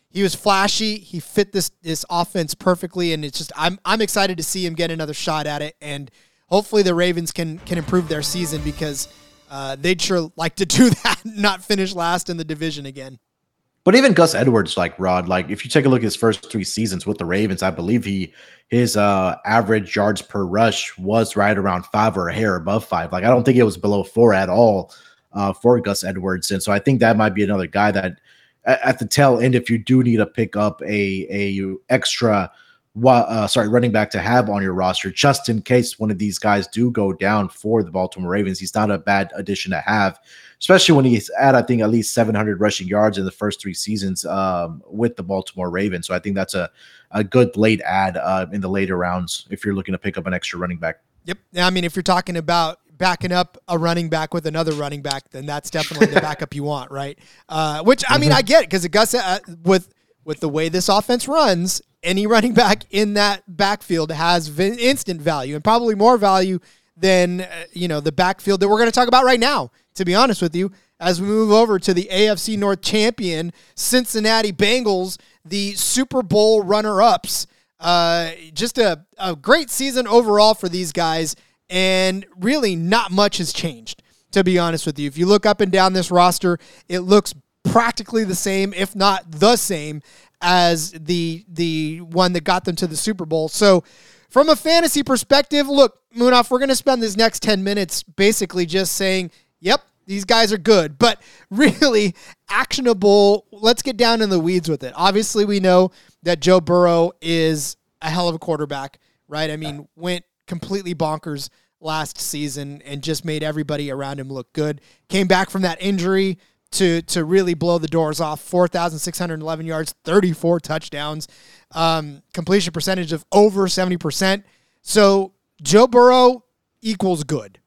he was flashy. He fit this this offense perfectly, and it's just I'm I'm excited to see him get another shot at it, and hopefully the Ravens can can improve their season because uh, they'd sure like to do that, not finish last in the division again. But even Gus Edwards, like Rod, like if you take a look at his first three seasons with the Ravens, I believe he his uh, average yards per rush was right around five or a hair above five. Like I don't think it was below four at all uh, for Gus Edwards, and so I think that might be another guy that at, at the tail end, if you do need to pick up a a extra, uh, sorry, running back to have on your roster, just in case one of these guys do go down for the Baltimore Ravens, he's not a bad addition to have. Especially when he's at, I think, at least seven hundred rushing yards in the first three seasons um, with the Baltimore Ravens. So I think that's a, a good late add uh, in the later rounds if you're looking to pick up an extra running back. Yep. I mean, if you're talking about backing up a running back with another running back, then that's definitely the backup you want, right? Uh, which, I mean, I get it because Gus, uh, with, with the way this offense runs, any running back in that backfield has v- instant value and probably more value than, uh, you know, the backfield that we're going to talk about right now, to be honest with you, as we move over to the A F C North champion, Cincinnati Bengals, the Super Bowl runner-ups. Uh, just a, a great season overall for these guys, and really not much has changed, to be honest with you. If you look up and down this roster, it looks practically the same, if not the same, as the the one that got them to the Super Bowl. So from a fantasy perspective, look, Munaf, we're going to spend this next ten minutes basically just saying, yep, these guys are good, but really actionable. Let's get down in the weeds with it. Obviously, we know that Joe Burrow is a hell of a quarterback, right? I mean, went completely bonkers last season and just made everybody around him look good. Came back from that injury to to really blow the doors off. four thousand six hundred eleven yards, thirty-four touchdowns, um, completion percentage of over seventy percent. So Joe Burrow equals good.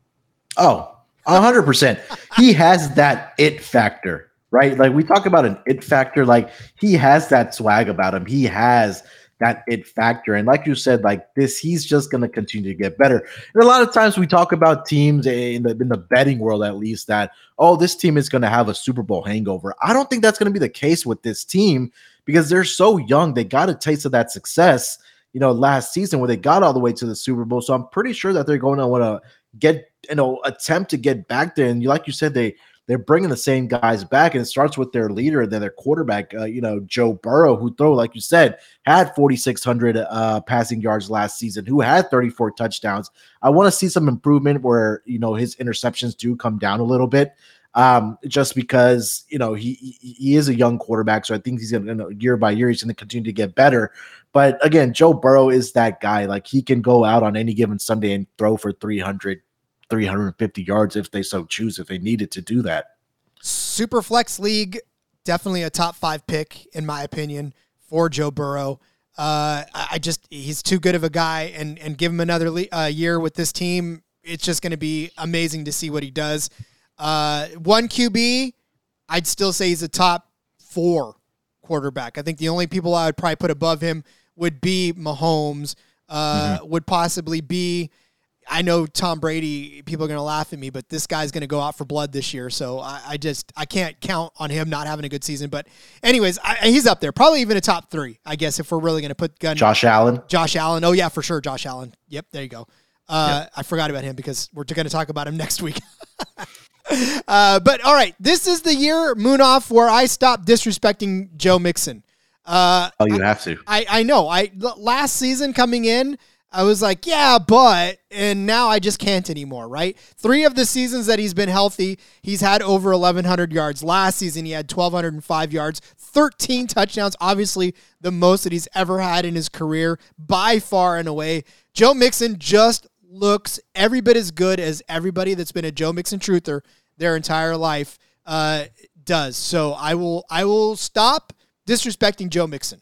Oh, one hundred percent. He has that it factor, right? Like we talk about an it factor, like he has that swag about him. He has that it factor. And like you said, like this, he's just going to continue to get better. And a lot of times we talk about teams in the, in the betting world, at least, that, oh, this team is going to have a Super Bowl hangover. I don't think that's going to be the case with this team because they're so young. They got a taste of that success, you know, last season where they got all the way to the Super Bowl. So I'm pretty sure that they're going to want to get, you know, attempt to get back there. And you, like you said, they, they're bringing the same guys back, and it starts with their leader, then their quarterback, uh, you know, Joe Burrow, who throw, like you said, had forty-six hundred uh, passing yards last season, who had thirty-four touchdowns. I want to see some improvement where, you know, his interceptions do come down a little bit, um, just because, you know, he he is a young quarterback, so I think he's going to, you know, year by year, he's going to continue to get better. But again, Joe Burrow is that guy. Like he can go out on any given Sunday and throw for three hundred, three hundred fifty yards if they so choose, if they needed to do that. Super flex league, definitely a top five pick in my opinion for Joe Burrow. Uh, I just, he's too good of a guy, and, and give him another le- uh, year with this team. It's just going to be amazing to see what he does. Uh, one Q B, I'd still say he's a top four quarterback. I think the only people I would probably put above him would be Mahomes, uh, mm-hmm. would possibly be, I know Tom Brady, people are going to laugh at me, but this guy's going to go out for blood this year. So I, I just, I can't count on him not having a good season. But anyways, I, he's up there. Probably even a top three, I guess, if we're really going to put gun. Josh Allen. Josh Allen. Oh, yeah, for sure. Josh Allen. Yep, there you go. Uh, yep. I forgot about him because we're going to talk about him next week. uh, but all right, this is the year, Munaf, where I stop disrespecting Joe Mixon. Uh, oh, you have to. I, I know. I last season coming in, I was like, yeah, but, and now I just can't anymore, right? Three of the seasons that he's been healthy, he's had over eleven hundred yards. Last season, he had twelve oh five yards, thirteen touchdowns, obviously the most that he's ever had in his career, by far and away. Joe Mixon just looks every bit as good as everybody that's been a Joe Mixon truther their entire life uh, does. So I will, I will stop disrespecting Joe Mixon.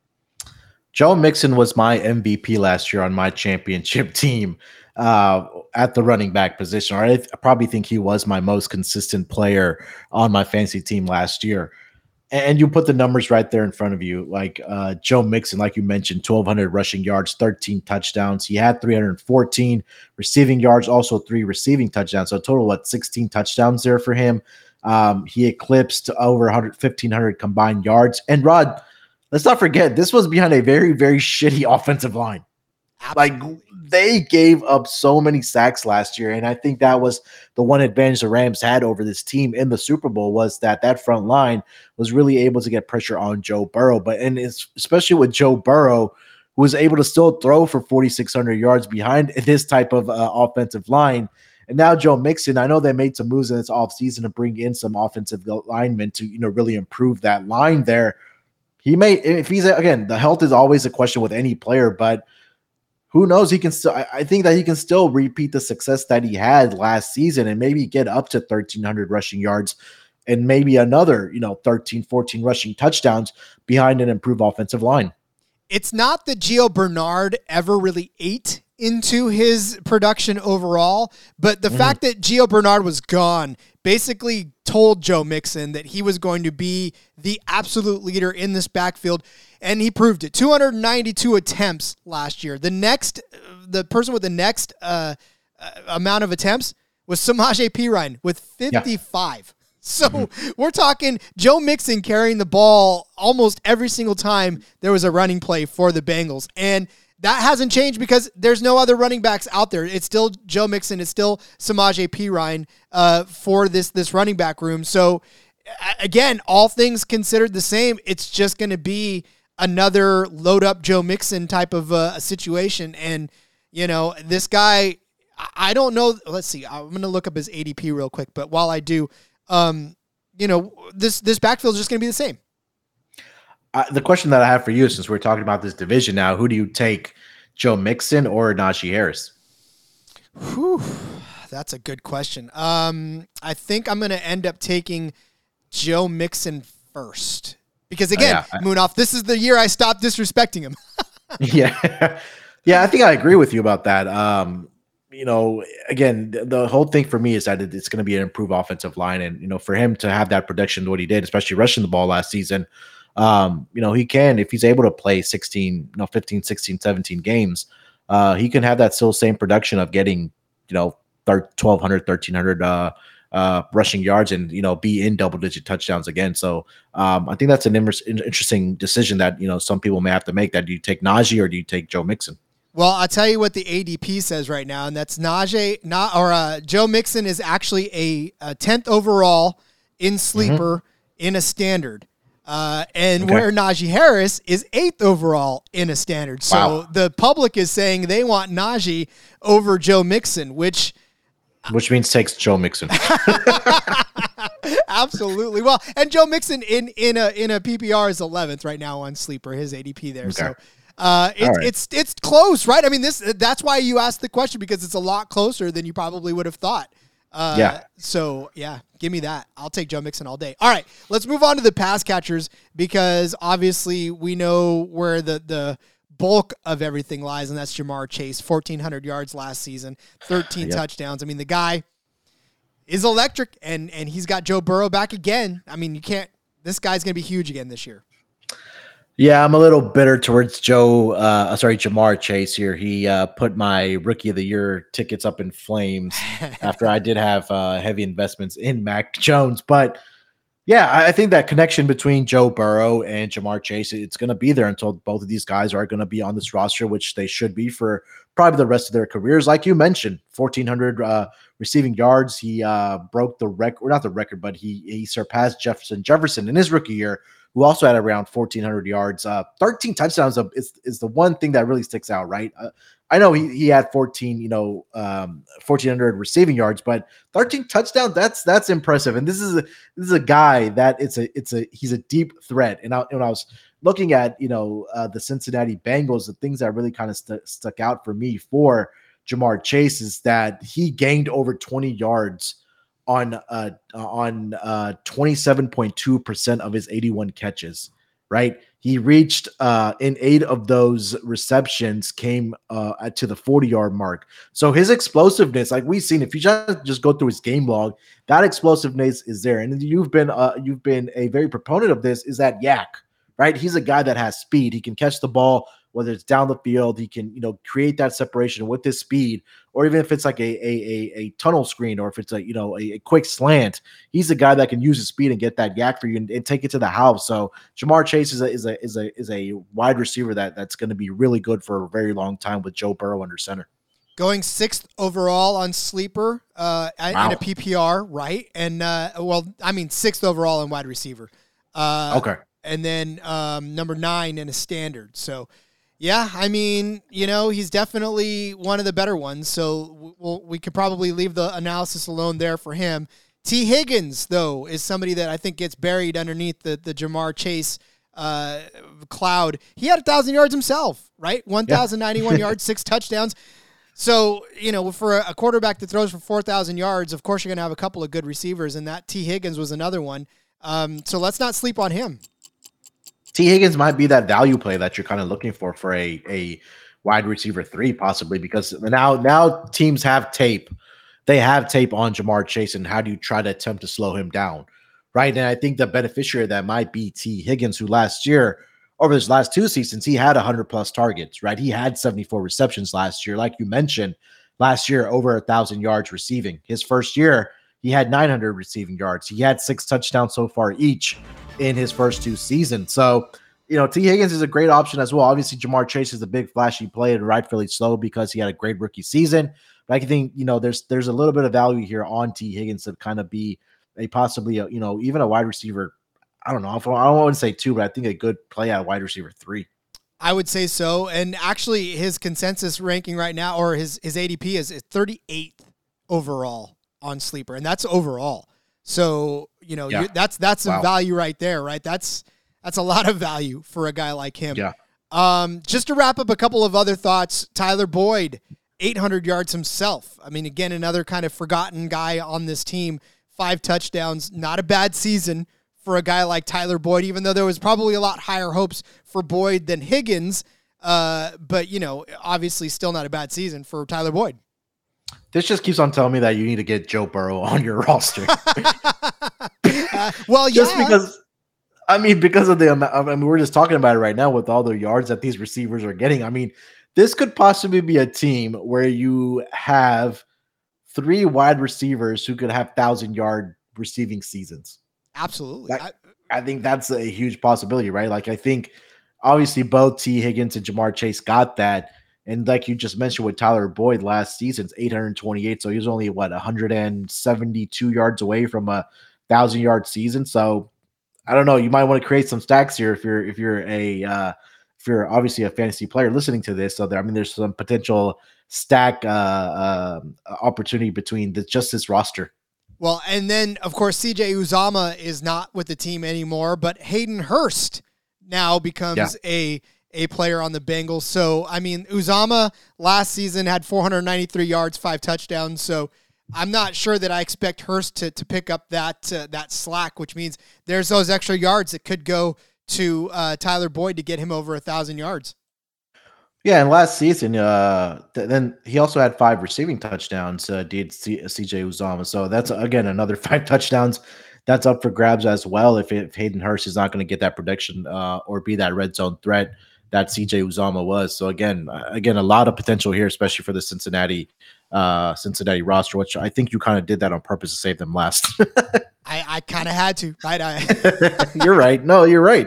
Joe Mixon was my M V P last year on my championship team uh, at the running back position. Or I, th- I probably think he was my most consistent player on my fantasy team last year. And, and you put the numbers right there in front of you. Like uh, Joe Mixon, like you mentioned, twelve hundred rushing yards, thirteen touchdowns. He had three hundred fourteen receiving yards, also three receiving touchdowns. So a total of what, sixteen touchdowns there for him. Um, he eclipsed over one hundred, fifteen hundred combined yards. And Rod, let's not forget, this was behind a very, very shitty offensive line. Absolutely. Like, they gave up so many sacks last year, and I think that was the one advantage the Rams had over this team in the Super Bowl, was that that front line was really able to get pressure on Joe Burrow. But and it's, especially with Joe Burrow, who was able to still throw for forty-six hundred yards behind this type of uh, offensive line. And now Joe Mixon, I know they made some moves in this offseason to bring in some offensive linemen to, you know, really improve that line there. He may, if he's, again, the health is always a question with any player, but who knows? He can still, I think that he can still repeat the success that he had last season and maybe get up to thirteen hundred rushing yards and maybe another, you know, thirteen, fourteen rushing touchdowns behind an improved offensive line. It's not that Gio Bernard ever really ate into his production overall, but the mm. fact that Gio Bernard was gone basically told Joe Mixon that he was going to be the absolute leader in this backfield. And he proved it. two hundred ninety-two attempts last year. The next, the person with the next uh, uh, amount of attempts was Samaje Perine with fifty-five. Yeah. So mm-hmm. we're talking Joe Mixon carrying the ball almost every single time there was a running play for the Bengals. And that hasn't changed because there's no other running backs out there. It's still Joe Mixon. It's still Samaje Perine uh, for this, this running back room. So, again, all things considered the same, it's just going to be another load up Joe Mixon type of uh, a situation. And, you know, this guy, I don't know. Let's see. I'm going to look up his A D P real quick. But while I do, um, you know, this, this backfield is just going to be the same. Uh, the question that I have for you, since we're talking about this division now, who do you take, Joe Mixon or Najee Harris? Whew, that's a good question. Um, I think I'm going to end up taking Joe Mixon first. Because, again, uh, yeah, I, Munaf, this is the year I stopped disrespecting him. yeah. Yeah, I think I agree with you about that. Um, you know, again, the, the whole thing for me is that it's going to be an improved offensive line. And, you know, for him to have that production, what he did, especially rushing the ball last season, um, you know, he can, if he's able to play sixteen, no, fifteen, sixteen, seventeen games, uh, he can have that still same production of getting, you know, twelve hundred, thirteen hundred, uh, uh, rushing yards and, you know, be in double digit touchdowns again. So, um, I think that's an im- interesting decision that, you know, some people may have to make. That do you take Najee or do you take Joe Mixon? Well, I'll tell you what the A D P says right now, and that's Najee, not, or uh, Joe Mixon is actually a, a tenth overall in sleeper mm-hmm. in a standard. Uh, and okay. where Najee Harris is eighth overall in a standard. So wow. the public is saying they want Najee over Joe Mixon, which which means takes Joe Mixon. Absolutely. Well, and Joe Mixon in in a in a P P R is eleventh right now on sleeper, his A D P there. Okay. So uh, it's right. it's it's close, right? I mean, this that's why you asked the question, because it's a lot closer than you probably would have thought. Uh, yeah. So, yeah, give me that. I'll take Joe Mixon all day. All right, let's move on to the pass catchers, because obviously we know where the, the bulk of everything lies, and that's Ja'Marr Chase, fourteen hundred yards last season, thirteen yep. touchdowns. I mean, the guy is electric, and, and he's got Joe Burrow back again. I mean, you can't – this guy's going to be huge again this year. Yeah, I'm a little bitter towards Joe, uh, sorry, Ja'Marr Chase here. He uh, put my Rookie of the Year tickets up in flames after I did have uh, heavy investments in Mac Jones. But, yeah, I think that connection between Joe Burrow and Ja'Marr Chase, it's going to be there until both of these guys are going to be on this roster, which they should be for probably the rest of their careers. Like you mentioned, fourteen hundred uh, receiving yards. He uh, broke the record, not the record, but he, he surpassed Jefferson Jefferson in his rookie year, who also had around fourteen hundred yards. Uh, thirteen touchdowns is, is the one thing that really sticks out, right? Uh, I know he he had fourteen, you know, um, fourteen hundred receiving yards, but thirteen touchdowns, that's that's impressive. And this is a, this is a guy that it's a it's a he's a deep threat. And I, when I was looking at, you know, uh, the Cincinnati Bengals, the things that really kind of st- stuck out for me for Ja'Marr Chase is that he gained over twenty yards on uh on uh twenty-seven point two percent of his eighty-one catches, right? He reached uh in eight of those receptions came uh to the forty-yard mark. So his explosiveness, like we've seen, if you just, just go through his game log, that explosiveness is there. And you've been uh you've been a very proponent of this, is that Yak, right? He's a guy that has speed. He can catch the ball whether it's down the field, he can, you know, create that separation with his speed, or even if it's like a a, a, a tunnel screen, or if it's a, you know, a, a quick slant, he's a guy that can use his speed and get that yak for you and, and take it to the house. So Ja'Marr Chase is a is a is a is a wide receiver that that's going to be really good for a very long time with Joe Burrow under center. Going sixth overall on Sleeper uh, wow. in a P P R, right? And uh, well, I mean sixth overall in wide receiver. Uh, okay. And then um, number nine in a standard. So, yeah, I mean, you know, he's definitely one of the better ones. So we'll, we could probably leave the analysis alone there for him. T. Higgins, though, is somebody that I think gets buried underneath the, the Ja'Marr Chase uh, cloud. He had one thousand yards himself, right? one thousand ninety-one yeah. yards, six touchdowns. So, you know, for a quarterback that throws for four thousand yards, of course you're going to have a couple of good receivers, and that T. Higgins was another one. Um, so let's not sleep on him. T. Higgins might be that value play that you're kind of looking for for a, a wide receiver three, possibly, because now now teams have tape. They have tape on Ja'Marr Chase, and how do you try to attempt to slow him down, right? And I think the beneficiary of that might be T. Higgins, who last year, over his last two seasons, he had one hundred plus targets, right? He had seventy-four receptions last year. Like you mentioned, last year, over one thousand yards receiving. His first year, he had nine hundred receiving yards. He had six touchdowns so far each in his first two seasons. So, you know, T. Higgins is a great option as well. Obviously, Ja'Marr Chase is a big flashy play and rightfully so because he had a great rookie season. But I think, you know, there's there's a little bit of value here on T. Higgins to kind of be a possibly, a, you know, even a wide receiver. I don't know. I don't want to say two, but I think a good play at wide receiver three. I would say so. And actually, his consensus ranking right now, or his, his A D P is thirty-eighth overall on Sleeper, and that's overall. So, you know, yeah. you, that's that's some wow. value right there, right? That's that's a lot of value for a guy like him. Yeah. Um, just to wrap up a couple of other thoughts, Tyler Boyd, eight hundred yards himself. I mean, again, another kind of forgotten guy on this team, five touchdowns, not a bad season for a guy like Tyler Boyd, even though there was probably a lot higher hopes for Boyd than Higgins. Uh, but, you know, obviously still not a bad season for Tyler Boyd. This just keeps on telling me that you need to get Joe Burrow on your roster. uh, well, just yeah. because, I mean, because of the amount, I mean, we're just talking about it right now with all the yards that these receivers are getting. I mean, this could possibly be a team where you have three wide receivers who could have thousand yard receiving seasons. Absolutely. Like, I, I think that's a huge possibility, right? Like, I think obviously both T. Higgins and Ja'Marr Chase got that. And like you just mentioned with Tyler Boyd last season's eight hundred twenty-eight. So he was only, what, one hundred seventy-two yards away from a thousand yard season. So I don't know. You might want to create some stacks here if you're if you're a uh, if you're obviously a fantasy player listening to this. So there, I mean, there's some potential stack uh, uh, opportunity between the, just this roster. Well, and then, of course, C J Uzomah is not with the team anymore, but Hayden Hurst now becomes yeah. a a player on the Bengals. So, I mean, Uzomah last season had four hundred ninety-three yards, five touchdowns. So I'm not sure that I expect Hurst to to pick up that uh, that slack, which means there's those extra yards that could go to uh, Tyler Boyd to get him over one thousand yards. Yeah, and last season, uh, th- then he also had five receiving touchdowns, uh, did C- C.J. Uzomah. So that's, again, another five touchdowns that's up for grabs as well if, if Hayden Hurst is not going to get that production uh, or be that red zone threat that C J. Uzomah was. So, again, again, a lot of potential here, especially for the Cincinnati uh, Cincinnati roster, which I think you kind of did that on purpose to save them last. I, I kind of had to, right? I You're right. No, you're right.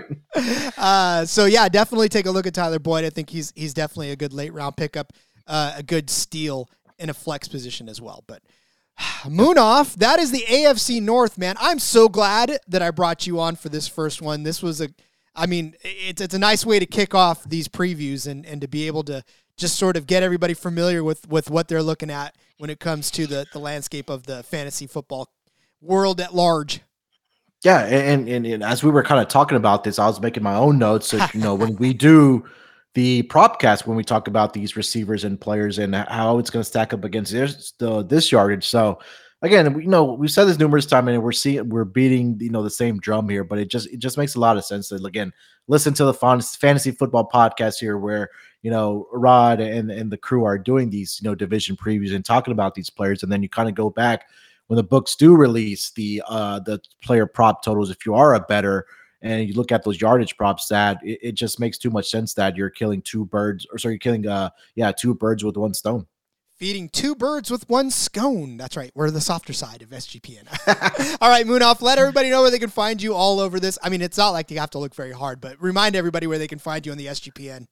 Uh, so yeah, definitely take a look at Tyler Boyd. I think he's he's definitely a good late round pickup, uh, a good steal in a flex position as well. But moon off. That is the A F C North, man. I'm so glad that I brought you on for this first one. This was a, I mean, it's it's a nice way to kick off these previews and and to be able to just sort of get everybody familiar with with what they're looking at when it comes to the the landscape of the fantasy football world at large. Yeah, and, and and as we were kind of talking about this, I was making my own notes. So, you know, when we do the propcast, when we talk about these receivers and players and how it's going to stack up against this the, this yardage. So, again, you know, we've said this numerous times, and we're seeing we're beating you know the same drum here, but it just it just makes a lot of sense to again listen to the fantasy football podcast here, where you know Rod and and the crew are doing these you know division previews and talking about these players, and then you kind of go back when the books do release the uh, the player prop totals, if you are a bettor, and you look at those yardage props, that it, it just makes too much sense that you're killing two birds, or sorry, you're killing uh yeah two birds with one stone. Feeding two birds with one scone. That's right. We're the softer side of S G P N. All right, Munaf, let everybody know where they can find you all over this. I mean, it's not like you have to look very hard, but remind everybody where they can find you on the S G P N.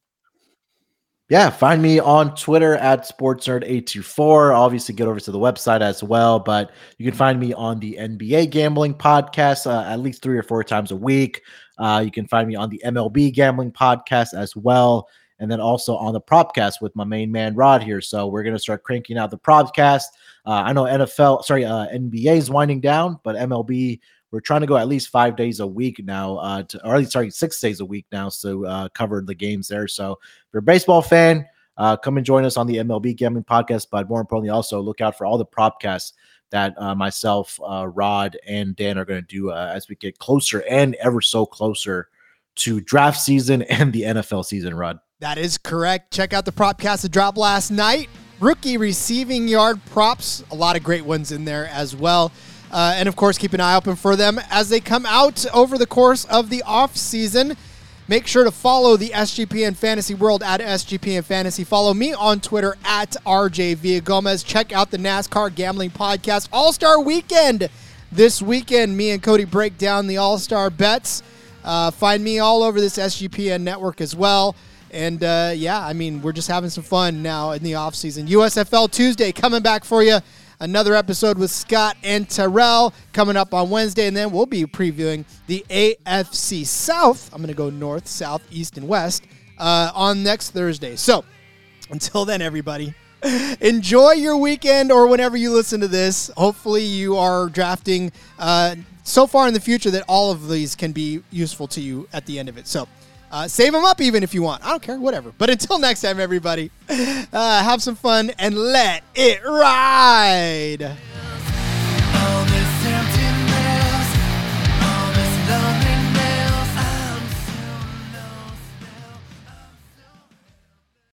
Yeah, find me on Twitter at SportsNerd eight two four. Obviously, get over to the website as well, but you can find me on the N B A Gambling Podcast uh, at least three or four times a week. Uh, you can find me on the M L B Gambling Podcast as well, and then also on the Propcast with my main man Rod here. So we're going to start cranking out the Propcast. Uh, I know N F L, sorry, uh, N B A is winding down, but M L B, we're trying to go at least five days a week now, uh, to, or at least, sorry, six days a week now, so uh, cover the games there. So if you're a baseball fan, uh, come and join us on the M L B Gambling Podcast. But more importantly, also look out for all the Propcasts that uh, myself, uh, Rod, and Dan are going to do uh, as we get closer and ever so closer to draft season and the N F L season, Rod. That is correct. Check out the Propcast that dropped last night. Rookie receiving yard props. A lot of great ones in there as well. Uh, and, of course, keep an eye open for them as they come out over the course of the offseason. Make sure to follow the S G P N Fantasy World at S G P N Fantasy. Follow me on Twitter at R J Villagomez. Check out the NASCAR Gambling Podcast All-Star Weekend. This weekend, me and Cody break down the All-Star bets. Uh, find me all over this S G P N network as well. And, uh, yeah, I mean, we're just having some fun now in the offseason. U S F L Tuesday coming back for you. Another episode with Scott and Terrell coming up on Wednesday, and then we'll be previewing the A F C South. I'm going to go north, south, east, and west uh, on next Thursday. So until then, everybody, enjoy your weekend or whenever you listen to this. Hopefully you are drafting uh, so far in the future that all of these can be useful to you at the end of it. So Uh, save them up even if you want. I don't care, whatever. But until next time, everybody, uh, have some fun and let it ride.